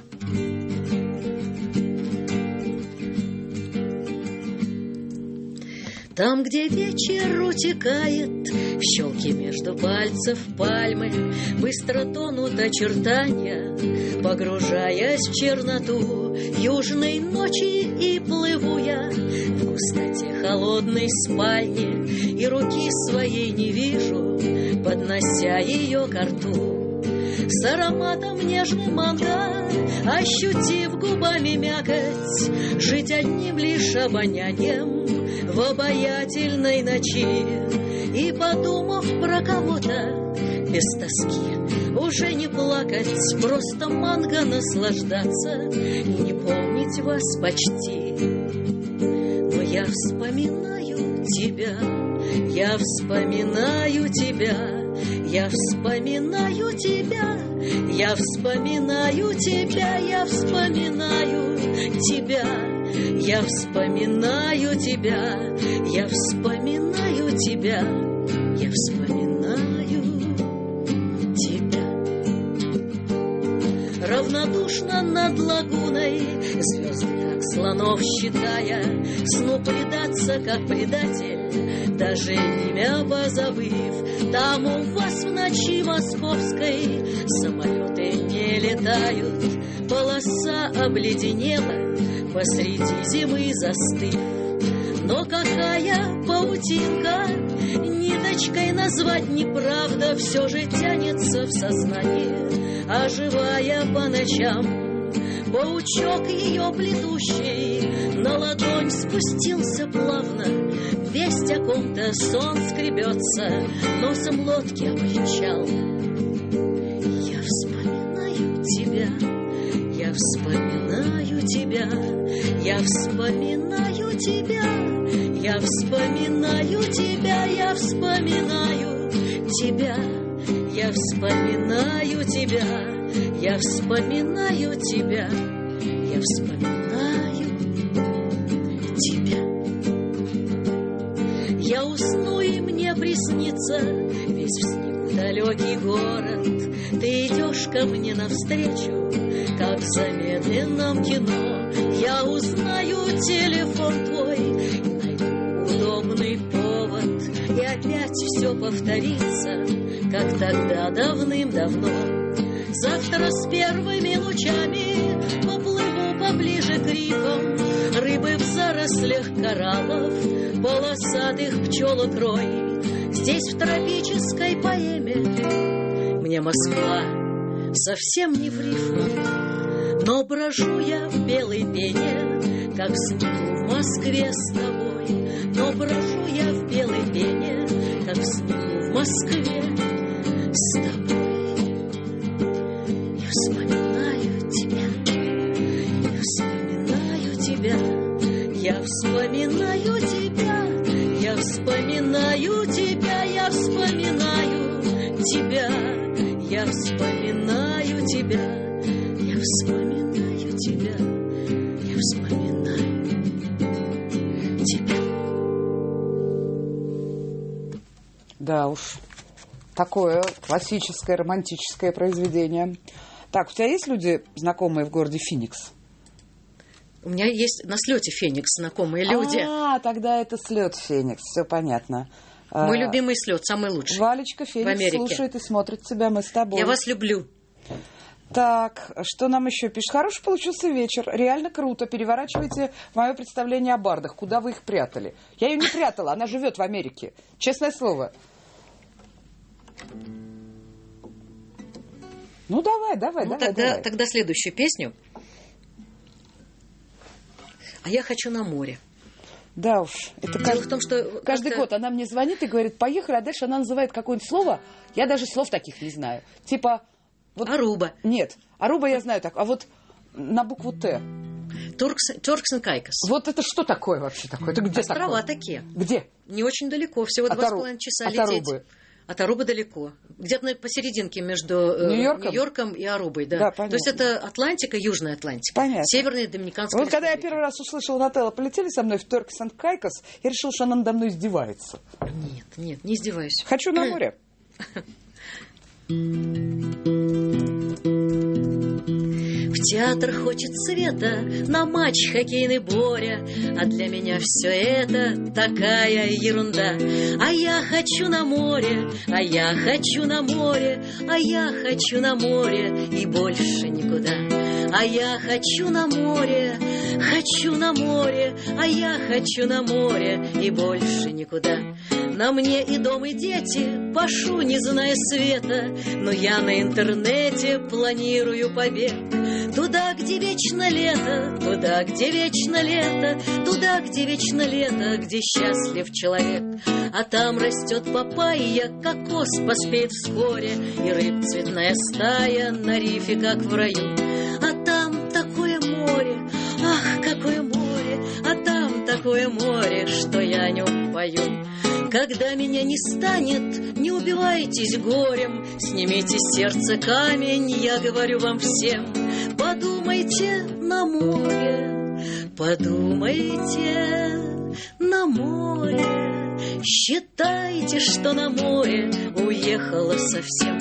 Там, где вечер утекает, в щелки между пальцев пальмы быстро тонут очертания, погружаясь в черноту южной ночи, и плыву я в густоте холодной спальни, и руки своей не вижу, поднося ее ко рту. С ароматом нежным манго, ощутив губами мякоть, жить одним лишь обонянием в обаятельной ночи. И, подумав про кого-то без тоски, уже не плакать, просто манго наслаждаться и не помнить вас почти. Но я вспоминаю тебя, я вспоминаю тебя, я вспоминаю тебя, я вспоминаю тебя, я вспоминаю тебя, я вспоминаю тебя, я вспоминаю тебя, я вспоминаю тебя. Равнодушно над лагуной звезды, как слонов считая, сну предаться, как предатель, даже имя позабыв. Там у вас в ночи московской самолеты не летают, полоса обледенела, посреди зимы застыв. Но какая паутинка, ниточкой назвать неправда, все же тянется в сознание, оживая по ночам. Паучок ее плетущий на ладонь спустился плавно, весть о ком-то сон скребется, носом лодки обличал. Я вспоминаю тебя, я вспоминаю тебя, я вспоминаю тебя, я вспоминаю тебя, я вспоминаю тебя, я вспоминаю тебя, я вспоминаю тебя, я вспоминаю тебя. Я усну, и мне приснится весь в снегу далекий город. Ты идешь ко мне навстречу, как в замедленном кино. Я узнаю телефон твой, найду удобный повод, и опять все повторится, как тогда давным-давно. Завтра с первыми лучами поплыву поближе к рифам, рыбы в зарослях кораллов, полосатых пчелок рой. здесь в тропической поэме. Мне Москва совсем не в рифму, но брожу я в белой пене, как сплю в Москве с тобой. Но брожу я в белой пене, как сплю в Москве с тобой. Я вспоминаю тебя, я вспоминаю тебя, я вспоминаю тебя, я вспоминаю тебя, я вспоминаю тебя, я вспоминаю тебя, я вспоминаю тебя, я вспоминаю тебя. Да уж, такое классическое романтическое произведение. Так, у тебя есть люди, знакомые в городе Феникс? У меня есть на слете Феникс знакомые люди. А, тогда это слет Феникс, все понятно. Мой а, любимый слет, самый лучший. Валечка Феникс слушает и смотрит тебя, мы с тобой. Я вас люблю. Так, что нам еще пишет? Хороший получился вечер, реально круто. Переворачивайте мое представление о бардах. Куда вы их прятали? Я ее не прятала, она живет в Америке. Честное слово. Ну, давай, давай, ну, давай, тогда, давай. Тогда следующую песню. А я хочу на море. Да уж. Это Дело каждый, в том, что каждый год она мне звонит и говорит, поехали, а дальше она называет какое-нибудь слово. Я даже слов таких не знаю. Типа... Вот, Аруба. Нет, Аруба я знаю так. А вот на букву Т. Turks and Caicos. Вот это что такое вообще такое? Это где Острова такое? такие. Где? Не очень далеко, всего два с половиной часа от лететь. Арубы. От Арубы далеко. Где-то посерединке между Нью-Йорком? Нью-Йорком и Арубой. Да. Да, понятно. То есть это Атлантика, Южная Атлантика. Понятно. Северная Доминиканская Вот когда я республика. первый раз услышала Нателла, полетели со мной в Turks and Caicos, я решила, что она надо мной издевается. Нет, нет, не издеваюсь. Хочу на море. В театр хочет света, на матч хоккейный Боря, а для меня все это такая ерунда. А я хочу на море, а я хочу на море, а я хочу на море и больше никуда. А я хочу на море, хочу на море, а я хочу на море и больше никуда. На мне и дом, и дети, пашу, не зная света, но я на интернете планирую побег. Туда, где вечно лето, туда, где вечно лето, туда, где вечно лето, где счастлив человек. А там растет папайя, кокос поспеет вскоре, и рыб цветная стая на рифе, как в раю. А там такое море, ах, какое море, а там такое море, что я о нем пою. Когда меня не станет, не убивайтесь горем, снимите с сердца камень, я говорю вам всем. Подумайте на море, подумайте на море, считайте, что на море уехала совсем.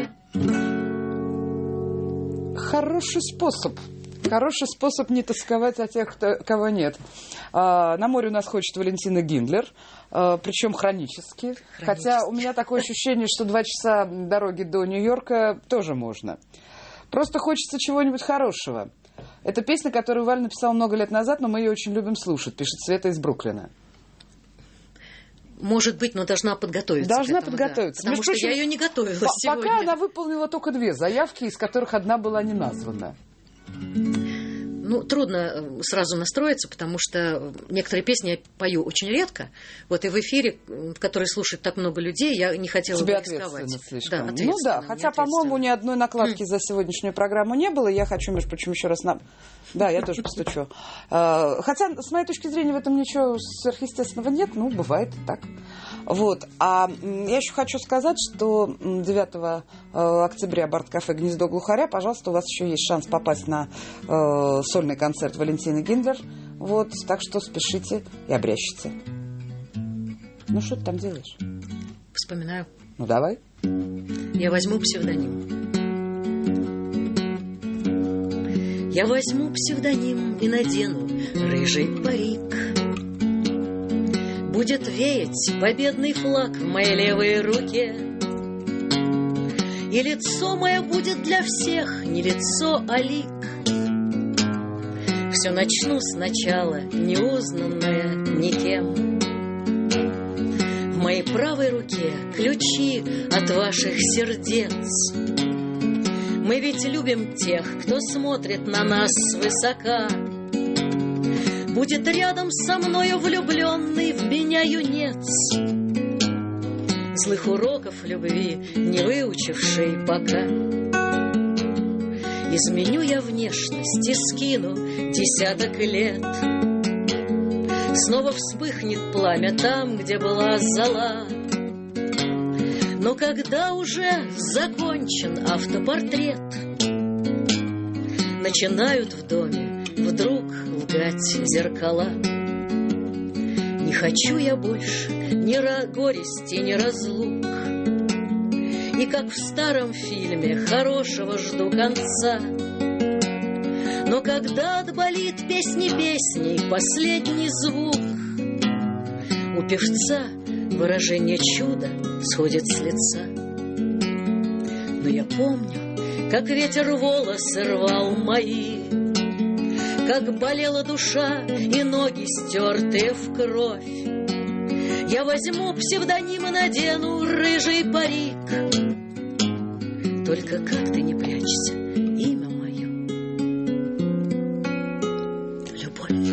Хороший способ. Хороший способ не тосковать о тех, кто, кого нет. А, на море у нас хочет Валентина Гиндлер, а, причем хронически. хронически. Хотя у меня такое ощущение, что два часа дороги до Нью-Йорка тоже можно. Просто хочется чего-нибудь хорошего. Это песня, которую Валя написала много лет назад, но мы ее очень любим слушать. Пишет Света из Бруклина. Может быть, но должна подготовиться. Должна к этому, подготовиться. Да. Потому Между что прочим, я ее не готовила по- сегодня. Пока она выполнила только две заявки, из которых одна была не названа. Ну, трудно сразу настроиться, потому что некоторые песни я пою очень редко. Вот и в эфире, который слушает так много людей, я не хотела Тебе бы рисковать. ответственно слишком. Да, Ну ответственно, да, хотя, по-моему, ни одной накладки за сегодняшнюю программу не было. Я хочу, между прочим, еще раз... На... Да, я тоже постучу. Хотя, с моей точки зрения, в этом ничего сверхъестественного нет. Ну, бывает так. Вот. А я еще хочу сказать, что девятого октября Бард-кафе «Гнездо глухаря», пожалуйста, у вас еще есть шанс попасть на э, сольный концерт Валентины Гиндлер. Вот. Так что спешите и обрящите. Ну, что ты там делаешь? Вспоминаю. Ну, давай. Я возьму псевдоним. Я возьму псевдоним и надену рыжий парик. Будет веять победный флаг в моей левой руке. И лицо мое будет для всех не лицо, а лик. Все начну сначала, неузнанное никем. В моей правой руке ключи от ваших сердец. Мы ведь любим тех, кто смотрит на нас свысока. Будет рядом со мною влюбленный в меня юнец, злых уроков любви не выучивший пока. Изменю я внешность и скину десяток лет. Снова вспыхнет пламя там, где была зола. Но когда уже закончен автопортрет, начинают в доме вдруг лгать зеркала. Не хочу я больше ни горести, ни разлук, и как в старом фильме хорошего жду конца. Но когда отболит песни песней последний звук, у певца выражение чуда сходит с лица. Но я помню, как ветер волосы рвал мои, как болела душа и ноги стертые в кровь. Я возьму псевдоним и надену рыжий парик. Только как ты не прячься, имя мое — любовь.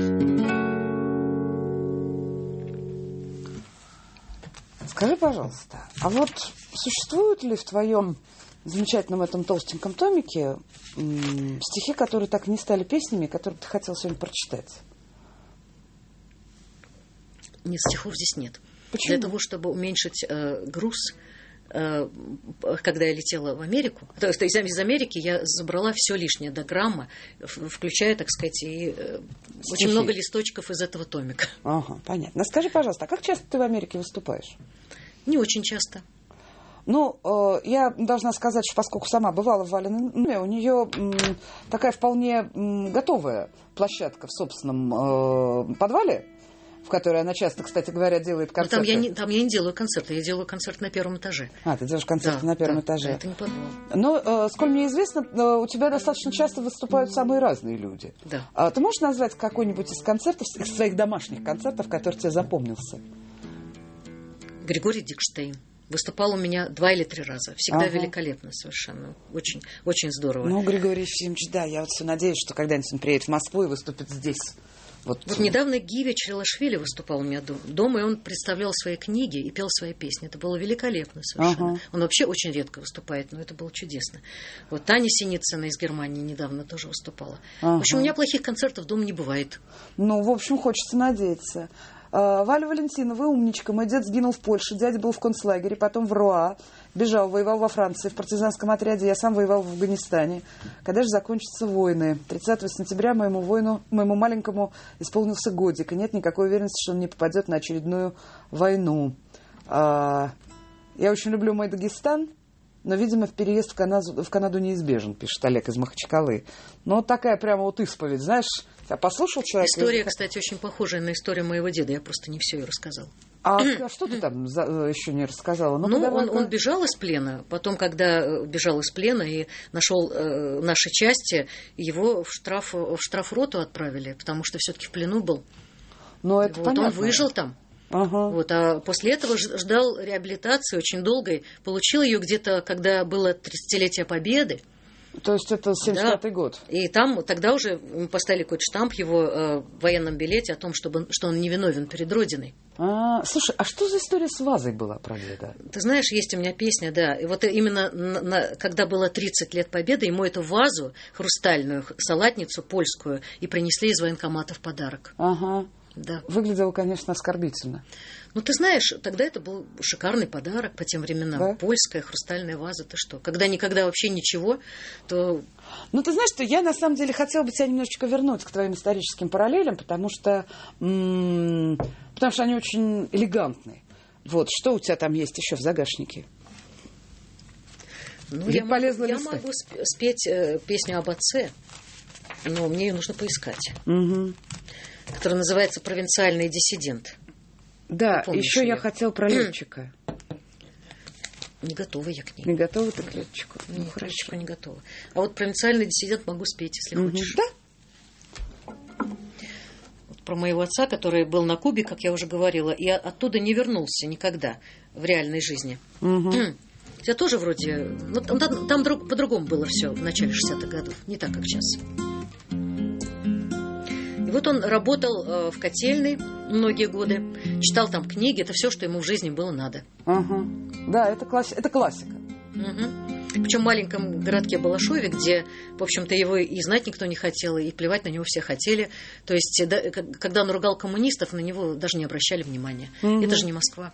Скажи, пожалуйста, а вот существуют ли в твоем замечательном этом толстеньком томике м- стихи, которые так и не стали песнями, которые ты хотел сегодня прочитать? Нет, стихов здесь нет. Почему? Для того, чтобы уменьшить э, груз, э, когда я летела в Америку, то есть из Америки я забрала все лишнее до грамма, включая, так сказать, и э, очень много листочков из этого томика. Ага, понятно. Скажи, пожалуйста, а как часто ты в Америке выступаешь? Не очень часто. Ну, э, я должна сказать, что поскольку сама бывала в Валиной, у нее м, такая вполне м, готовая площадка в собственном э, подвале, в которой она часто, кстати говоря, делает концерты. Там я, не, там я не делаю концерты, я делаю концерт на первом этаже. А, ты делаешь концерты да, на первом да, этаже. Да, это не подвал. Но, э, сколь мне известно, э, у тебя достаточно часто выступают самые разные люди. Да. А ты можешь назвать какой-нибудь из концертов, из своих домашних концертов, который тебе запомнился? Григорий Дикштейн. Выступал у меня два или три раза. Всегда ага. великолепно совершенно. Очень, очень здорово. Ну, Григорий Ефимович, да, я вот все надеюсь, что когда-нибудь он приедет в Москву и выступит здесь. Вот, вот недавно Гиви Челашвили выступал у меня дома, и он представлял свои книги и пел свои песни. Это было великолепно совершенно. Ага. Он вообще очень редко выступает, но это было чудесно. Вот Таня Синицына из Германии недавно тоже выступала. Ага. В общем, у меня плохих концертов дома не бывает. Ну, в общем, хочется надеяться. Валя Валентинова, умничка. Мой дед сгинул в Польше, дядя был в концлагере, потом в Руа, бежал, воевал во Франции, в партизанском отряде, я сам воевал в Афганистане. Когда же закончатся войны? тридцатого сентября моему воину, моему маленькому исполнился годик, и нет никакой уверенности, что он не попадет на очередную войну. Я очень люблю мой Дагестан, но, видимо, в переезд в Канаду, в Канаду неизбежен, пишет Олег из Махачкалы. Но такая прямо вот исповедь, знаешь, я послушал человека. История, кстати, очень похожая на историю моего деда, я просто не все ее рассказала. А что ты там за, еще не рассказала? Ну, ну он, он бежал из плена, потом, когда бежал из плена и нашел э, наши части, его в, штраф, в штрафроту отправили, потому что все-таки в плену был. Но это вот, понятно. Он выжил там. Ага. Вот, а после этого ждал реабилитации очень долгой. Получил ее где-то, когда было тридцатилетие Победы. То есть это семьдесят пятый да. год. И там тогда уже поставили какой-то штамп его э, в военном билете о том, чтобы, что он невиновен перед Родиной. А, слушай, а что за история с вазой была про деда? Ты знаешь, есть у меня песня, да. И вот именно на, на, когда было тридцать лет Победы, ему эту вазу хрустальную, салатницу польскую, и принесли из военкомата в подарок. Ага. Да. Выглядело, конечно, оскорбительно. Ну, ты знаешь, тогда это был шикарный подарок по тем временам. Да? Польская хрустальная ваза, ты что? Когда никогда вообще ничего, то... Ну, ты знаешь, что я, на самом деле, хотела бы тебя немножечко вернуть к твоим историческим параллелям, потому что, м- потому что они очень элегантные. Вот, что у тебя там есть еще в загашнике? Ну, я, могу, я могу спеть э, песню об отце, но мне ее нужно поискать. Угу. Которая называется «Провинциальный диссидент». Да, еще ее? Я хотела про летчика. Не готова я к ней. Не готова ты к летчику? Нет, ну, к летчику не готова. А вот «Провинциальный диссидент» могу спеть, если угу. хочешь. Да. про моего отца, который был на Кубе, как я уже говорила, и оттуда не вернулся никогда в реальной жизни. Угу. Я тоже вроде... Ну, там там, там друг, по-другому было все в начале шестидесятых годов, не так, как сейчас. И вот он работал э, в котельной многие годы, читал там книги, это все, что ему в жизни было надо. Угу. Да, это, класс... это классика. Угу. Причем в маленьком городке Балашове, где, в общем-то, его и знать никто не хотел, и плевать на него все хотели. То есть, да, когда он ругал коммунистов, на него даже не обращали внимания. Угу. Это же не Москва.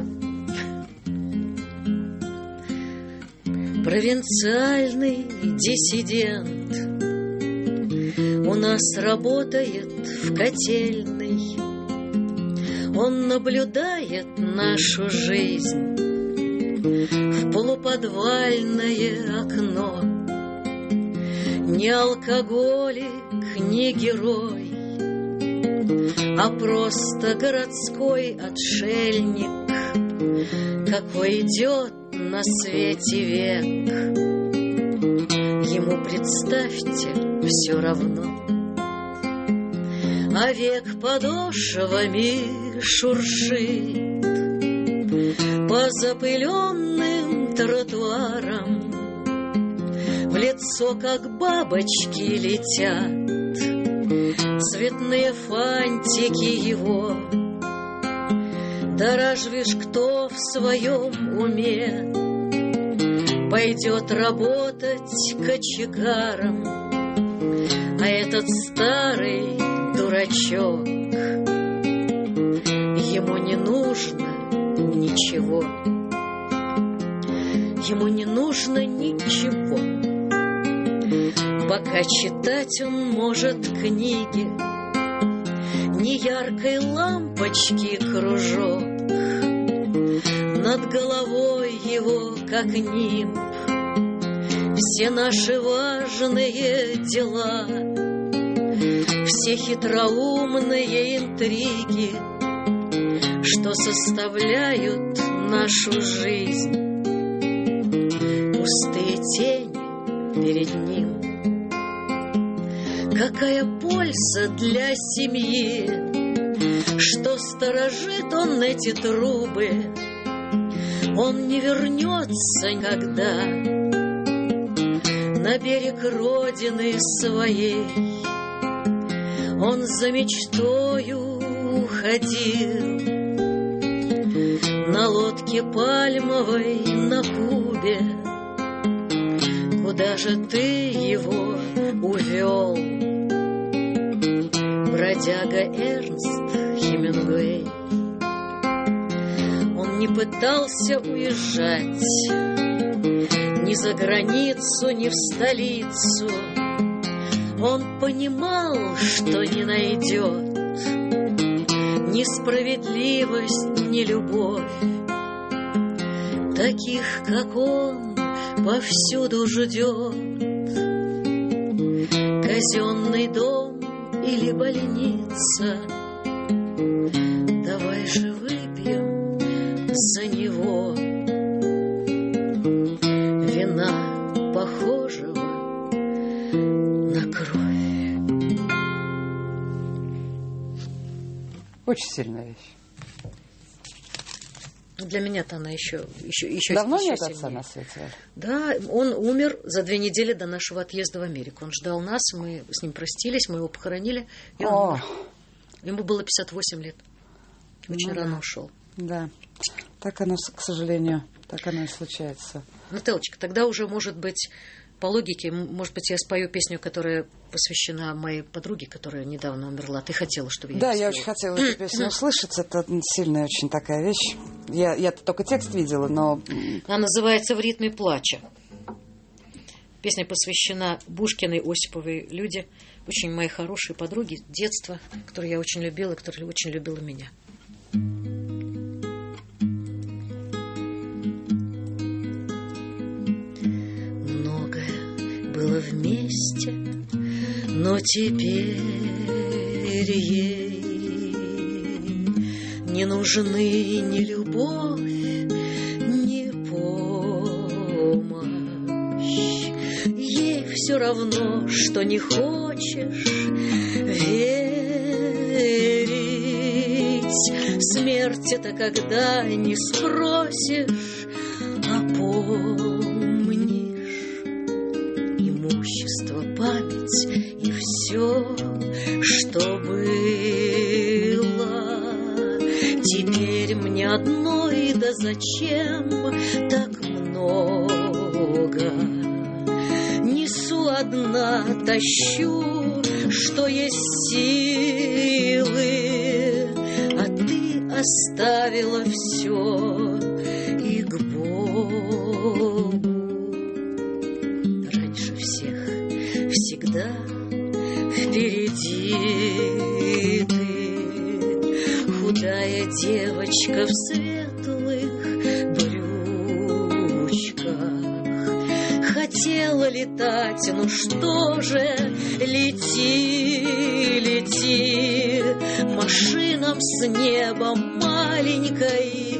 Провинциальный диссидент у нас работает в котельной. Он наблюдает нашу жизнь в полуподвальное окно. Не алкоголик, не герой, а просто городской отшельник, какой идет на свете век. Ему, представьте, все равно, а век подошвами шуршит по запыленным тротуарам, в лицо, как бабочки, летят цветные фантики его. Да разве ж кто в своем уме пойдет работать кочегаром, а этот старый дурачок, ему не нужно ничего, ему не нужно ничего, пока читать он может книги, ни яркой лампочки кружок, над головой его, как нимб, все наши важные дела, все хитроумные интриги, что составляют нашу жизнь, пустые тени перед ним. Какая польза для семьи, что сторожит он эти трубы, он не вернется никогда на берег родины своей. Он за мечтою уходил на лодке пальмовой на Кубе. Куда же ты его увел, бродяга Эрнст Хемингуэй? Он не пытался уезжать ни за границу, ни в столицу. Он понимал, что не найдет ни справедливость, ни любовь таких, как он, повсюду ждет. Казенный дом или больница, давай же выпьем за него вина, похожего на кровь. Очень сильная вещь. Для меня-то она еще, еще, еще давно еще нет сильнее. Отца на свете? Да, он умер за две недели до нашего отъезда в Америку. Он ждал нас, мы с ним простились, мы его похоронили, и он О. умер. Ему было пятьдесят восемь лет. Очень ну, рано да. ушел. Да, так оно, к сожалению, так оно и случается. Нателочка, тогда уже, может быть, по логике, может быть, я спою песню, которая посвящена моей подруге, которая недавно умерла. Ты хотела, чтобы я Да, ее я очень хотела эту песню услышать. Это сильная очень такая вещь. Я, я только текст видела, но... Она называется «В ритме плача». Песня посвящена Бушкиной, Осиповой Люде, очень моей хорошей подруге детства, которую я очень любила, которая очень любила меня. Было вместе, но теперь ей не нужны ни любовь, ни помощь. Ей все равно, что не хочешь верить. Смерть это когда не спросишь, а помнишь. Имущество, память и все, что было. Теперь мне одной, да зачем так много? Несу одна, тащу, что есть силы, а ты оставила все и к Богу. Раньше всех, всегда впереди ты, худая девочка в светлых брючках. Хотела летать, ну что же, лети, лети, машинам с неба маленькой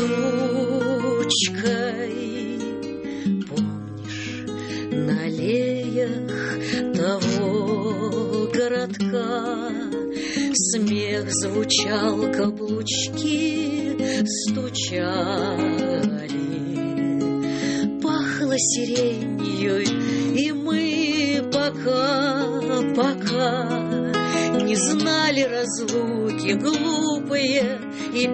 ручкой. Помнишь, на аллеях того городка смех звучал, каблучки стучали, пахло сиренью, и мы пока, пока не знали разлуки глупые и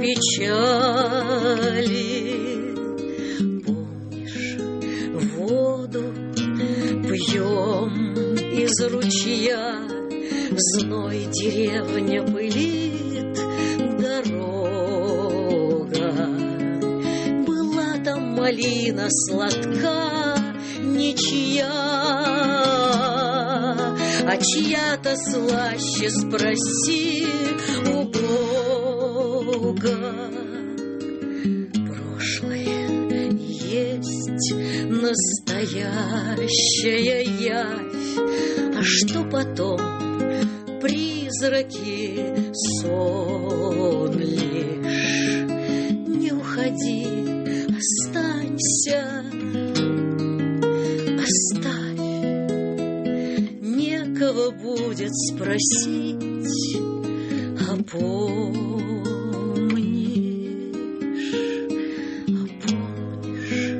печали. Помнишь, воду пьем из ручья, в зной деревня пылит дорога. Была там малина сладка, ничья, а чья-то слаще, спроси у Бога. Прошлое есть настоящая явь, а что потом? Призраки, сон лишь. Не уходи, останься, оставь. Некого будет спросить, а помнишь, а помнишь.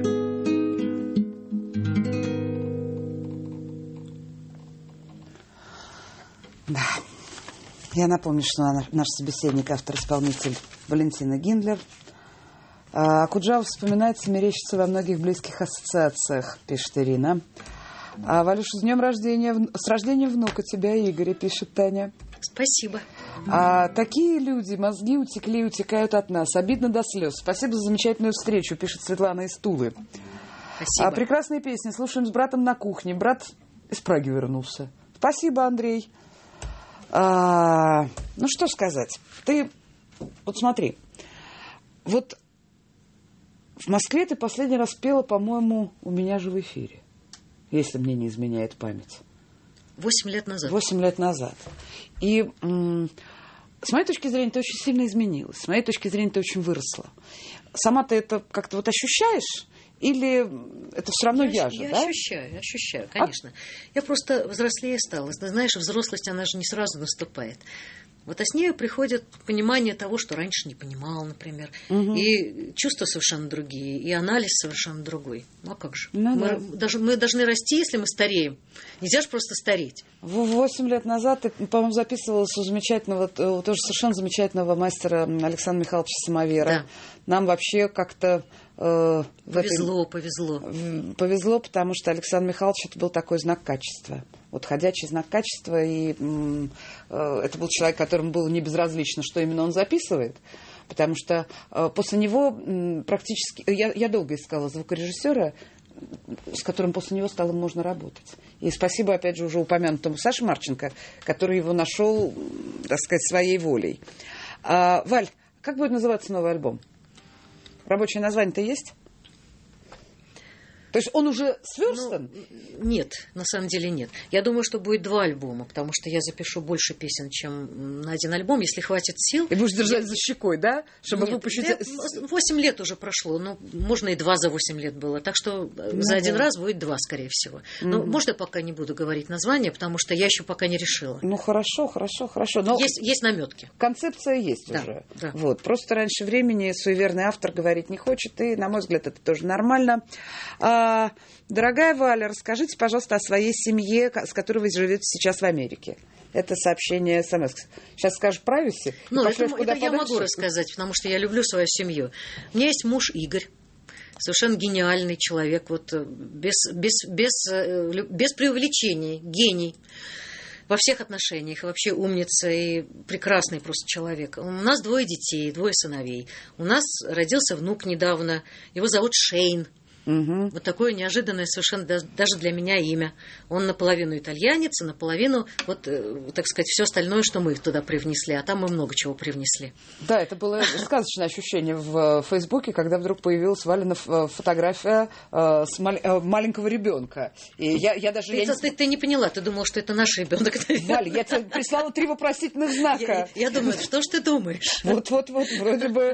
Да. Я напомню, что наш собеседник, автор-исполнитель Валентина Гиндлер. А Акуджава вспоминается, мерещится во многих близких ассоциациях, пишет Ирина. А Валюша, с днем рождения, с рождением внука тебя, Игоря, пишет Таня. Спасибо. А такие люди, мозги утекли и утекают от нас. Обидно до слез. Спасибо за замечательную встречу, пишет Светлана из Тулы. Спасибо. А, прекрасные песни. Слушаем с братом на кухне. Брат из Праги вернулся. Спасибо, Андрей. А, ну, что сказать. Ты, вот смотри, вот в Москве ты последний раз пела, по-моему, у меня же в эфире, если мне не изменяет память. Восемь лет назад. Восемь лет назад. И м- с моей точки зрения, ты очень сильно изменилась. С моей точки зрения, ты очень выросла. Сама ты это как-то вот ощущаешь? Или это все равно я, я же, я да? ощущаю, ощущаю, конечно. А? Я просто взрослее стала. Знаешь, взрослость, она же не сразу наступает. Вот а с нею приходит понимание того, что раньше не понимала, например. Угу. И чувства совершенно другие, и анализ совершенно другой. Ну а как же? Ну, мы, да. даже, мы должны расти, если мы стареем. Нельзя же просто стареть. Восемь лет назад ты, по-моему, записывалась у замечательного, тоже совершенно замечательного мастера Александра Михайловича Самовера. Да. Нам вообще как-то... Э, повезло, этой... повезло. Повезло, потому что Александр Михайлович это был такой знак качества. Вот ходячий знак качества, и э, это был человек, которому было не безразлично, что именно он записывает, потому что э, после него э, практически... Я, я долго искала звукорежиссера, с которым после него стало можно работать. И спасибо, опять же, уже упомянутому Саше Марченко, который его нашел, так сказать, своей волей. А, Валь, как будет называться новый альбом? Рабочее название-то есть? То есть он уже сверстан? Ну, нет, на самом деле нет. Я думаю, что будет два альбома, потому что я запишу больше песен, чем на один альбом, если хватит сил. И будешь держать я... за щекой, да? Чтобы нет, выпустить... восемь лет уже прошло, ну, можно и два за восемь лет было. Так что ну, за один да. раз будет два, скорее всего. Mm-hmm. Но, может, я пока не буду говорить название, потому что я еще пока не решила. Ну, хорошо, хорошо, хорошо. Но есть, есть намётки. Концепция есть да, уже. Да. Вот. Просто раньше времени суеверный автор говорить не хочет, и, на мой взгляд, это тоже нормально. А, дорогая Валя, расскажите, пожалуйста, о своей семье, с которой вы живете сейчас в Америке. Это сообщение СМС. Сейчас скажешь privacy. Ну, это, это я могу рассказать, потому что я люблю свою семью. У меня есть муж Игорь. Совершенно гениальный человек, вот, без, без, без, без преувеличений, гений во всех отношениях, вообще умница и прекрасный просто человек. У нас двое детей, двое сыновей. У нас родился внук недавно, его зовут Шейн. Угу. Вот такое неожиданное совершенно даже для меня имя. Он наполовину итальянец, и наполовину, вот, так сказать, все остальное, что мы туда привнесли. А там мы много чего привнесли. Да, это было сказочное ощущение в Фейсбуке, когда вдруг появилась Валина фотография с маленького ребенка. И я, я даже... Ты, я ты, не... ты не поняла, ты думала, что это наш ребенок. Валя, я тебе прислала три вопросительных знака. Я, я думаю, что ж ты думаешь? Вот-вот-вот, вроде бы...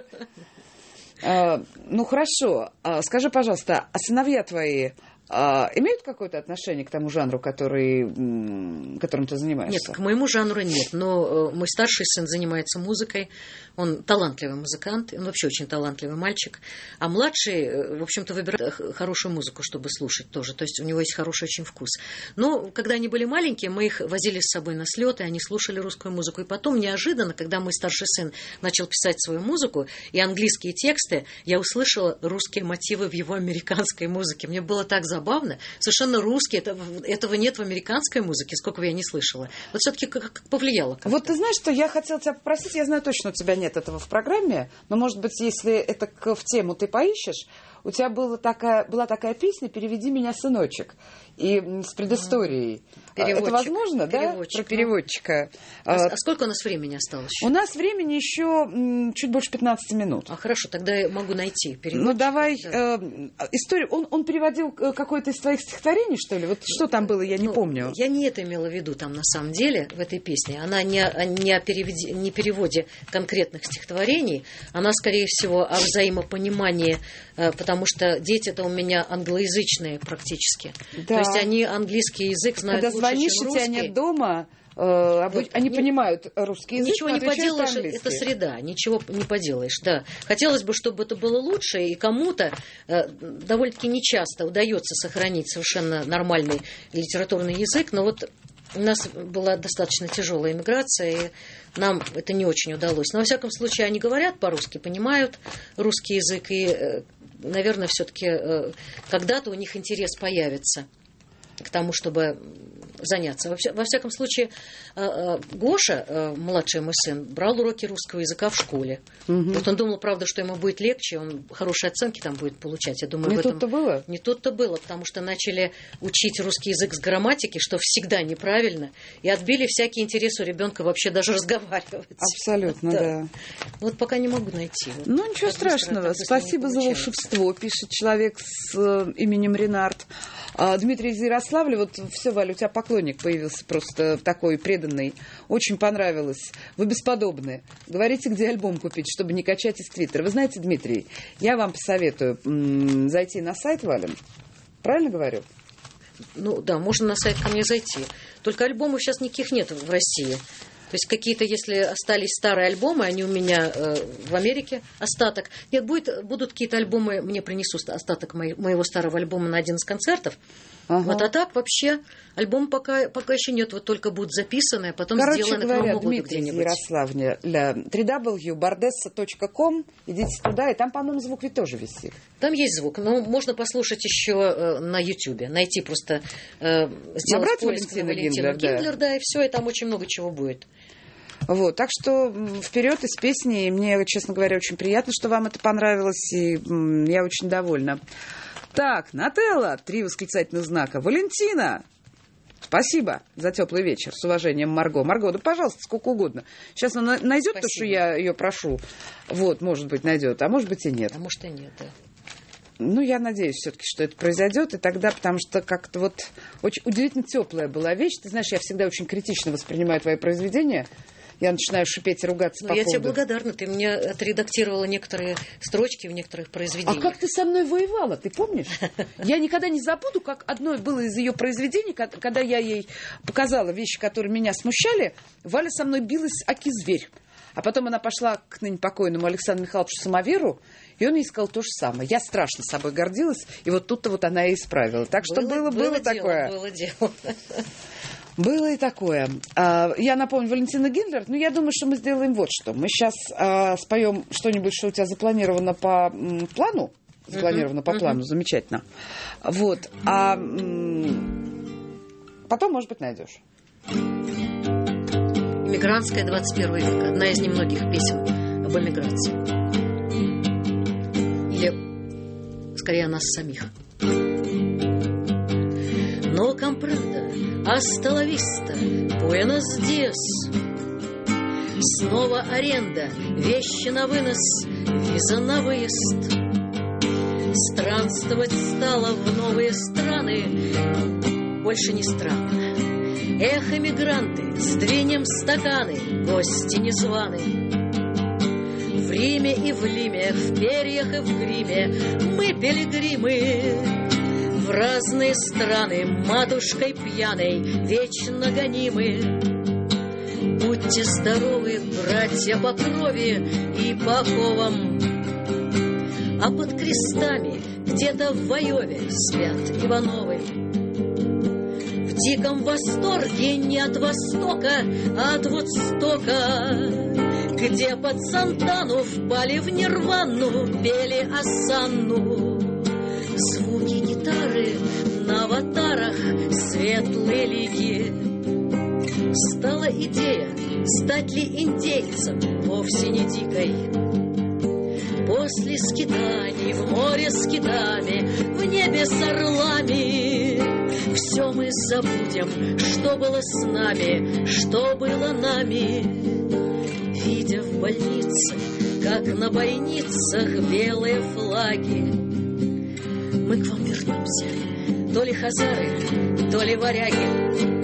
А, ну, хорошо. А, скажи, пожалуйста, а сыновья твои а, имеют какое-то отношение к тому жанру, который, которым ты занимаешься? Нет, к моему жанру нет. Но мой старший сын занимается музыкой. Он талантливый музыкант, он вообще очень талантливый мальчик. А младший, в общем-то, выбирает хорошую музыку, чтобы слушать тоже. То есть у него есть хороший очень вкус. Но когда они были маленькие, мы их возили с собой на слеты, они слушали русскую музыку. И потом неожиданно, когда мой старший сын начал писать свою музыку и английские тексты, я услышала русские мотивы в его американской музыке. Мне было так забавно. Совершенно русские. Это, этого нет в американской музыке, сколько бы я не слышала. Вот все-таки как, как повлияло как-то. Вот ты знаешь, что я хотела тебя попросить, я знаю точно, у тебя нет нет этого в программе, но, может быть, если это в тему ты поищешь, у тебя была такая, была такая песня «Переведи меня, сыночек», и с предысторией. Переводчик. Это возможно, переводчик, да? Про переводчика. А, а сколько у нас времени осталось? У нас времени еще м, чуть больше пятнадцати минут. А хорошо, тогда я могу найти переводчика. Ну, давай. Да. Э, историю. Он, он переводил какое-то из твоих стихотворений, что ли? Вот что там было, я не ну, помню. Я не это имела в виду там на самом деле в этой песне. Она не о, не о переводе, не переводе конкретных стихотворений. Она, скорее всего, о взаимопонимании, э, потому что дети-то у меня англоязычные практически. Да. То есть они английский язык знают Когда лучше, звонишь, чем у русский. тебя нет дома, э, вот, они не, понимают русский язык, ничего не поделаешь, это среда, ничего не поделаешь, да. Хотелось бы, чтобы это было лучше, и кому-то э, довольно-таки нечасто удается сохранить совершенно нормальный литературный язык, но вот у нас была достаточно тяжелая эмиграция, и нам это не очень удалось. Но, во всяком случае, они говорят по-русски, понимают русский язык, и, э, наверное, все-таки э, когда-то у них интерес появится к тому, чтобы заняться. Во, вся, во всяком случае, Гоша, младший мой сын, брал уроки русского языка в школе. Угу. Вот он думал, правда, что ему будет легче, он хорошие оценки там будет получать. Я думаю, не в этом... тут-то было? Не тут-то было, потому что начали учить русский язык с грамматики, что всегда неправильно, и отбили всякий интерес у ребенка вообще даже разговаривать. Абсолютно, да. да. Вот пока не могу найти. Вот. Ну, ничего так страшного. Быстро, спасибо за волшебство, пишет человек с э, именем Ренард. А, Дмитрий из Ярославля, вот все, Валя, у тебя поклонник появился просто такой преданный. Очень понравилось. Вы бесподобны. Говорите, где альбом купить, чтобы не качать из Твиттера. Вы знаете, Дмитрий, я вам посоветую м- зайти на сайт Вален. Правильно говорю? Ну да, можно на сайт ко мне зайти. Только альбомов сейчас никаких нет в России. То есть какие-то, если остались старые альбомы, они у меня э, в Америке, остаток. Нет, будет, будут какие-то альбомы, мне принесут остаток мои, моего старого альбома на один из концертов. Ага. Вот, а так вообще альбом пока, пока еще нет, вот только будут записаны, а потом Короче сделаны говоря, к Новому году Дмитрий где-нибудь. Ярославля, дабл ю дабл ю точка бардесса точка ком, идите туда, и там, по-моему, звук ведь тоже висит. Там есть звук, но можно послушать еще э, на Ютьюбе, найти просто, э, сделать поиск на Валентину Гиндлер, да. да, и все, и там очень много чего будет. Вот, так что вперед из песни. И мне, честно говоря, очень приятно, что вам это понравилось, и я очень довольна. Так, Нателла, три восклицательных знака. Валентина, спасибо за теплый вечер. С уважением, Марго. Марго, да, пожалуйста, сколько угодно. Сейчас она найдет спасибо. То, что я ее прошу. Вот, может быть, найдет, а может быть и нет. А может и нет, да. Ну, я надеюсь все-таки, что это произойдет, и тогда, потому что как-то вот очень удивительно теплая была вещь. Ты знаешь, я всегда очень критично воспринимаю твои произведения. Я начинаю шипеть и ругаться ну, по я поводу... тебе благодарна. Ты мне отредактировала некоторые строчки в некоторых произведениях. А как ты со мной воевала, ты помнишь? Я никогда не забуду, как одно было из ее произведений, когда я ей показала вещи, которые меня смущали, Валя со мной билась аки-зверь. А потом она пошла к ныне покойному Александру Михайловичу Самоверу, и он ей сказал то же самое. Я страшно собой гордилась, и вот тут-то вот она и исправила. Так что было, было, было, было такое. Было дело. Было и такое. Я напомню, Валентина Гиндлер, ну, я думаю, что мы сделаем вот что. Мы сейчас а, споем что-нибудь, что у тебя запланировано по м, плану. Запланировано uh-huh, по плану, uh-huh. Замечательно. Вот. А м, потом, может быть, найдешь. «Эмигрантская двадцать первого века». Одна из немногих песен об эмиграции. Или, скорее, о нас самих. «Но компрада, аста ла виста, буэнос диас». Снова аренда, вещи на вынос, виза на выезд. Странствовать стало в новые страны, больше не странно. Эх, эмигранты, сдвинем стаканы, гости незваные. В Риме и в Лиме, в перьях и в гриме мы пилигримы. В разные страны матушкой пьяной вечно гонимы. Будьте здоровы, братья по крови и по оковам. А под крестами где-то в Вайове спят Ивановы. В диком восторге не от востока, а от Вудстока, где под Сантану впали в нирвану, пели осанну. Звуки гитары на аватарах светлые лики. Стала идея, стать ли индейцем вовсе не дикой. После скитаний в море с китами, в небе с орлами, все мы забудем, что было с нами, что было нами. Видя в больнице, как на бойницах белые флаги, мы к вам вернемся, то ли хазары, то ли варяги.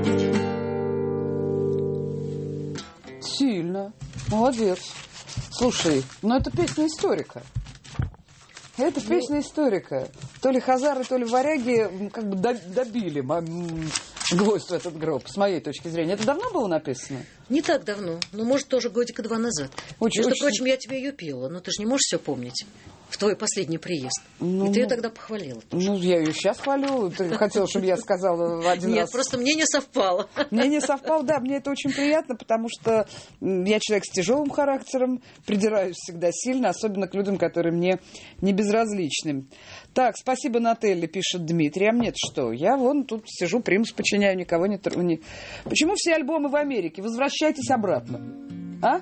Сильно. Молодец. Слушай, ну это песня историка. Это песня ну... историка. То ли хазары, то ли варяги как бы добили гвоздь в этот гроб, с моей точки зрения. Это давно было написано? Не так давно. Ну, может, тоже годика два назад. Очень, Между очень... прочим, я тебе ее пела, но ты же не можешь все помнить. В твой последний приезд. Ну, и ты ее тогда похвалила. Ну, я ее сейчас хвалю. Ты хотела, чтобы я сказала один Нет, раз. Нет, просто мне не совпало. Мне не совпало, да. Мне это очень приятно, потому что я человек с тяжелым характером, придираюсь всегда сильно, особенно к людям, которые мне не безразличны. Так, спасибо, Нателли, пишет Дмитрий. А мне-то что? Я вон тут сижу, примус подчиняю, никого не... не... Почему все альбомы в Америке? Возвращайтесь обратно. А?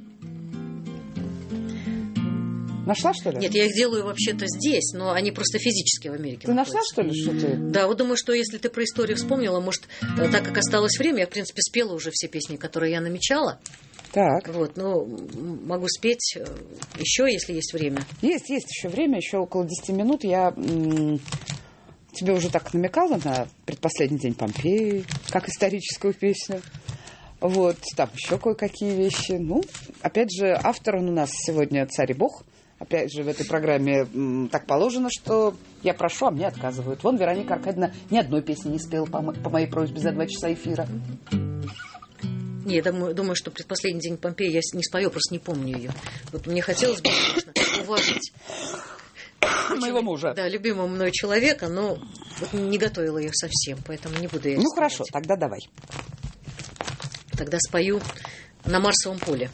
Нашла, что ли? Нет, я их делаю вообще-то здесь, но они просто физически в Америке Ты находятся. Нашла, что ли, что ты? Да, вот думаю, что если ты про историю вспомнила, может, так как осталось время, я, в принципе, спела уже все песни, которые я намечала. Так. Вот, ну, могу спеть еще, если есть время. Есть, есть еще время, еще около десяти минут. Я м- тебе уже так намекала на предпоследний день Помпеи, как историческую песню. Вот, там еще кое-какие вещи. Ну, опять же, автор он у нас сегодня царь и бог. Опять же, в этой программе м, так положено, что я прошу, а мне отказывают. Вон Вероника Аркадьевна ни одной песни не спела по, мо- по моей просьбе за два часа эфира. Не, я думаю, думаю, что предпоследний день Помпеи я не спою, просто не помню ее. Вот мне хотелось бы, конечно, уважить моего мужа. Да, любимого мной человека, но вот не готовила ее совсем, поэтому не буду ее Ну, исполнять. хорошо, тогда давай. Тогда спою «На Марсовом поле».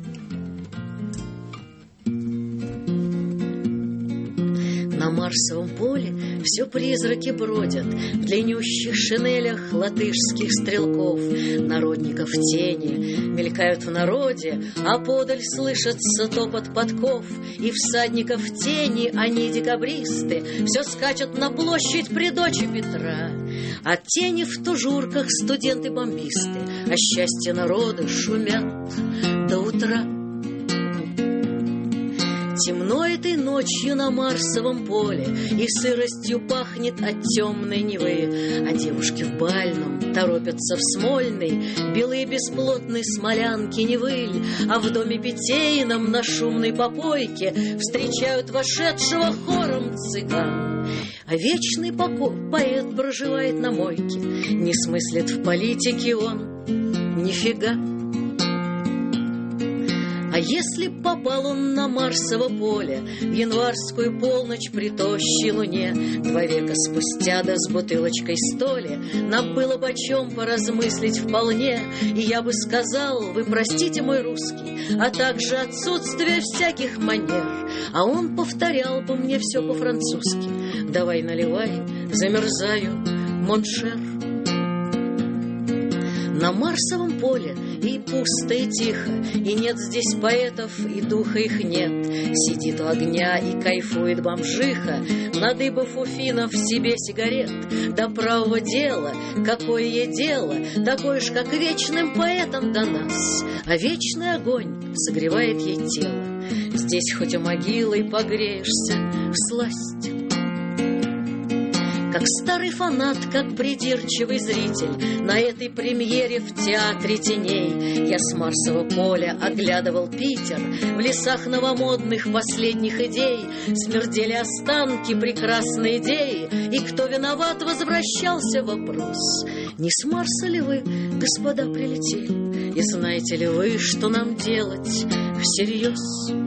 На Марсовом поле все призраки бродят в длиннющих шинелях латышских стрелков. Народников тени мелькают в народе, а подаль слышится топот подков. И всадников тени, они декабристы, все скачут на площадь при дочи Петра. А тени в тужурках студенты-бомбисты, а счастье народа шумят до утра. Темно этой ночью на Марсовом поле, и сыростью пахнет от темной Невы. А девушки в бальном торопятся в Смольный, белые бесплотной смолянки Невы. А в доме питейном на шумной попойке встречают вошедшего хором цыган. А вечный поко- поэт проживает на мойке, не смыслит в политике он нифига. А если попал он на Марсово поле в январскую полночь при тощей луне, два века спустя, да с бутылочкой столи, нам было бы о чем поразмыслить вполне. И я бы сказал: вы простите, мой русский, а также отсутствие всяких манер. А он повторял бы мне все по-французски: давай наливай, замерзаю, моншер. На Марсовом поле и пусто, и тихо, и нет здесь поэтов, и духа их нет. Сидит у огня и кайфует бомжиха, надыбав у финнов себе сигарет. До правого дела, какое ей дело, такое ж, как вечным поэтам до нас. А вечный огонь согревает ей тело. Здесь хоть у могилы погреешься всласть. Как старый фанат, как придирчивый зритель, на этой премьере в театре теней я с Марсового поля оглядывал Питер. В лесах новомодных последних идей смердели останки прекрасной идеи. И кто виноват, возвращался вопрос: не с Марса ли вы, господа, прилетели? И знаете ли вы, что нам делать всерьез?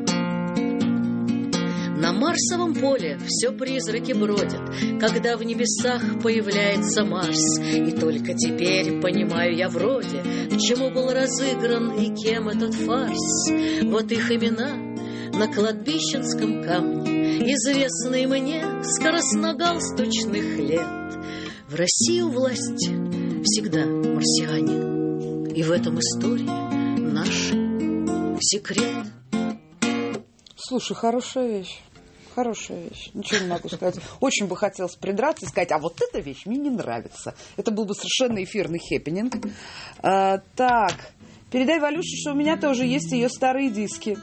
На Марсовом поле все призраки бродят, когда в небесах появляется Марс. И только теперь понимаю я вроде, к чему был разыгран и кем этот фарс. Вот их имена на кладбищенском камне, известные мне с красногалстучных лет. В России у власти всегда марсиане, и в этом история наш секрет. Слушай, хорошая вещь. Хорошая вещь. Ничего не могу сказать. Очень бы хотелось придраться и сказать: а вот эта вещь мне не нравится. Это был бы совершенно эфирный хэппининг. А, так, передай Валюше, что у меня тоже есть ее старые диски.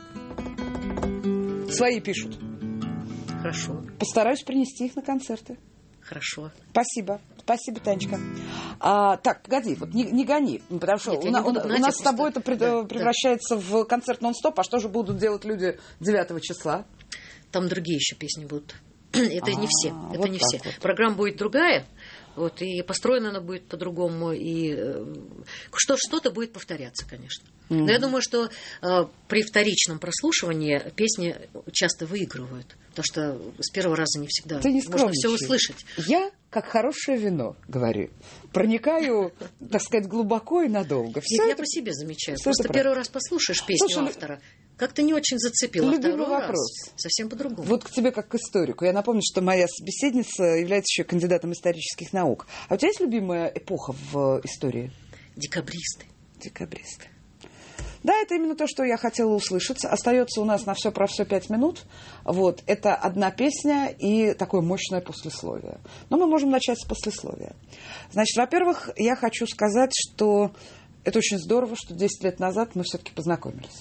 Свои пишут. Хорошо. Постараюсь принести их на концерты. Хорошо. Спасибо. Спасибо, Танечка. А, так, погоди, вот не, не гони, потому что Нет, у, на, у, гнать, у нас просто... с тобой это пред, да, превращается да. в концерт нон-стоп. А что же будут делать люди девятого числа? Там другие еще песни будут. Это не все. Это вот не все. Вот. Программа будет другая. Вот, и построена она будет по-другому, и э, что, что-то будет повторяться, конечно. Mm-hmm. Но я думаю, что э, при вторичном прослушивании песни часто выигрывают, потому что с первого раза не всегда Ты не можно все услышать. Я, как хорошее вино, говорю, проникаю, так сказать, глубоко и надолго. Все Нет, это... я по себе замечаю. Все Просто первый раз послушаешь песню Слушай, автора, как-то не очень зацепило. Любимый Второй вопрос. Раз совсем по-другому. Вот к тебе как к историку. Я напомню, что моя собеседница является еще кандидатом исторических наук. А у тебя есть любимая эпоха в истории? Декабристы. Декабристы. Да, это именно то, что я хотела услышать. Остается у нас на все про все пять минут. Вот. Это одна песня и такое мощное послесловие. Но мы можем начать с послесловия. Значит, во-первых, я хочу сказать, что это очень здорово, что десять лет назад мы все-таки познакомились.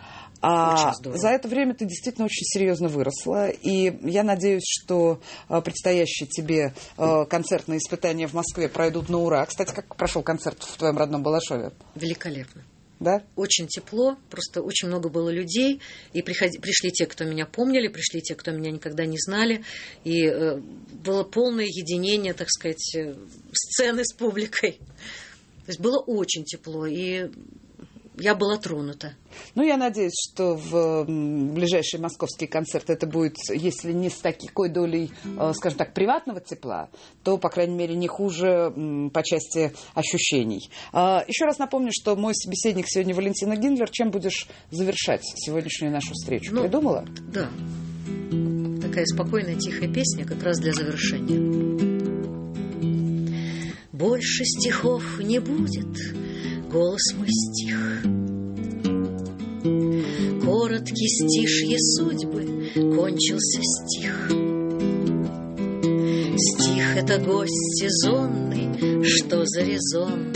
А за это время ты действительно очень серьезно выросла, и я надеюсь, что предстоящие тебе концертные испытания в Москве пройдут на ура. Кстати, как прошел концерт в твоем родном Балашове? Великолепно. Да? Очень тепло, просто очень много было людей, и приходи, пришли те, кто меня помнили, пришли те, кто меня никогда не знали, и э, было полное единение, так сказать, сцены с публикой. То есть было очень тепло, и я была тронута. Ну, я надеюсь, что в ближайший московский концерт это будет, если не с такой долей, скажем так, приватного тепла, то, по крайней мере, не хуже по части ощущений. Еще раз напомню, что мой собеседник сегодня Валентина Гиндлер. Чем будешь завершать сегодняшнюю нашу встречу? Ну, придумала? Да. Так такая спокойная, тихая песня, как раз для завершения. Больше стихов не будет, голос мой стих. Короткий стишье судьбы, кончился стих. Стих — это гость сезонный, что за резон?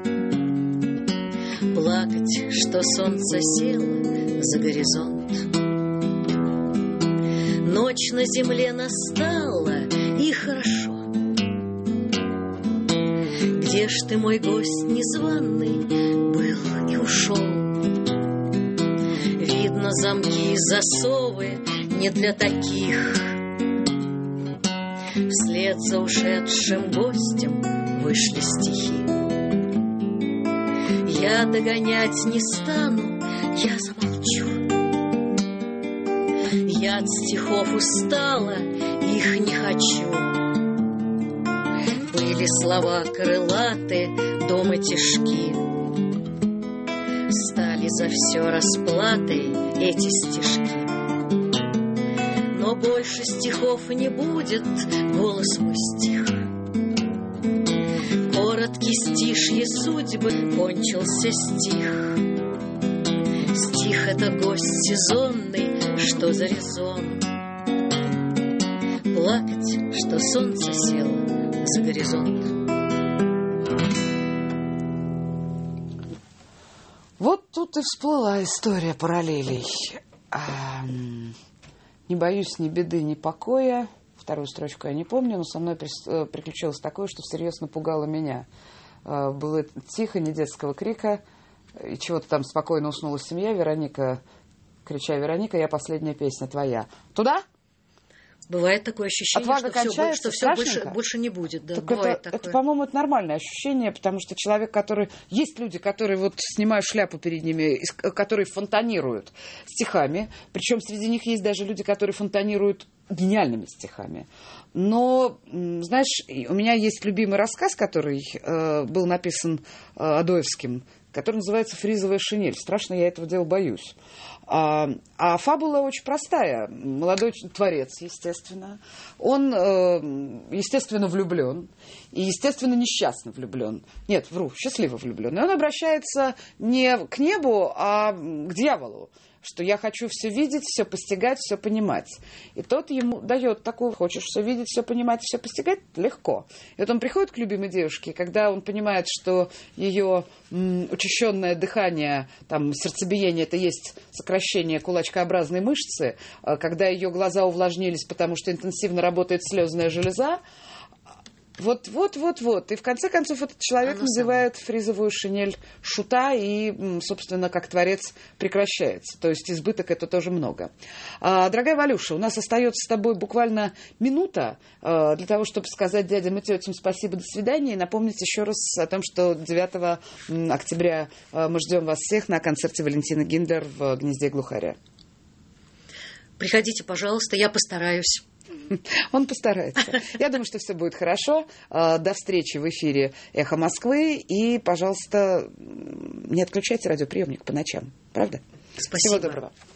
Плакать, что солнце село за горизонт. Ночь на земле настала, и хорошо. Где ж ты, мой гость незваный, был и ушел? Видно, замки и засовы не для таких. Вслед за ушедшим гостем вышли стихи. Я догонять не стану, я замолчу. Я от стихов устала, их не хочу. Были слова крылаты, дома тяжки. Стали за все расплатой эти стишки. Но больше стихов не будет, голос мой стих. Короткий стишье судьбы, кончился стих. Стих — это гость сезонный, что за резон? Плакать, что солнце село за горизонт. Вот тут и всплыла история параллелей. А, не боюсь ни беды, ни покоя. Вторую строчку я не помню, но со мной приключилось такое, что всерьез напугало меня. А, было тихо, не детского крика, и чего-то там спокойно уснула семья. Вероника, крича: «Вероника, я последняя песня твоя». Туда? Бывает такое ощущение, Отвага что все, что все больше, страшненько. больше не будет. Да, Так бывает это, такое. это, по-моему, это нормальное ощущение, потому что человек, который... Есть люди, которые вот снимают шляпу перед ними, которые фонтанируют стихами. Причем среди них есть даже люди, которые фонтанируют гениальными стихами. Но, знаешь, у меня есть любимый рассказ, который э, был написан э, Адоевским, который называется «Фризовая шинель». Страшно, я этого дела боюсь. А, а фабула очень простая. Молодой творец, естественно. Он, э, естественно, влюблен. И, естественно, несчастно влюблен. Нет, вру, счастливо влюблен. И он обращается не к небу, а к дьяволу. Что я хочу все видеть, все постигать, все понимать. И тот ему дает такую: хочешь все видеть, все понимать, все постигать? Легко. И вот он приходит к любимой девушке, когда он понимает, что ее м, учащенное дыхание, там, сердцебиение — это есть сокращение кулачкообразной мышцы, когда ее глаза увлажнились, потому что интенсивно работает слезная железа. Вот, вот, вот, вот. И в конце концов этот человек Она надевает сама. фризовую шинель шута и, собственно, как творец прекращается. То есть избыток — это тоже много. А, дорогая Валюша, у нас остается с тобой буквально минута а, для того, чтобы сказать дядям и тетям спасибо, до свидания, и напомнить еще раз о том, что девятого октября а, мы ждем вас всех на концерте Валентины Гиндлер в «Гнезде глухаря». Приходите, пожалуйста, я постараюсь. Он постарается. Я думаю, что все будет хорошо. До встречи в эфире «Эхо Москвы». И, пожалуйста, не отключайте радиоприемник по ночам. Правда? Спасибо. Всего доброго.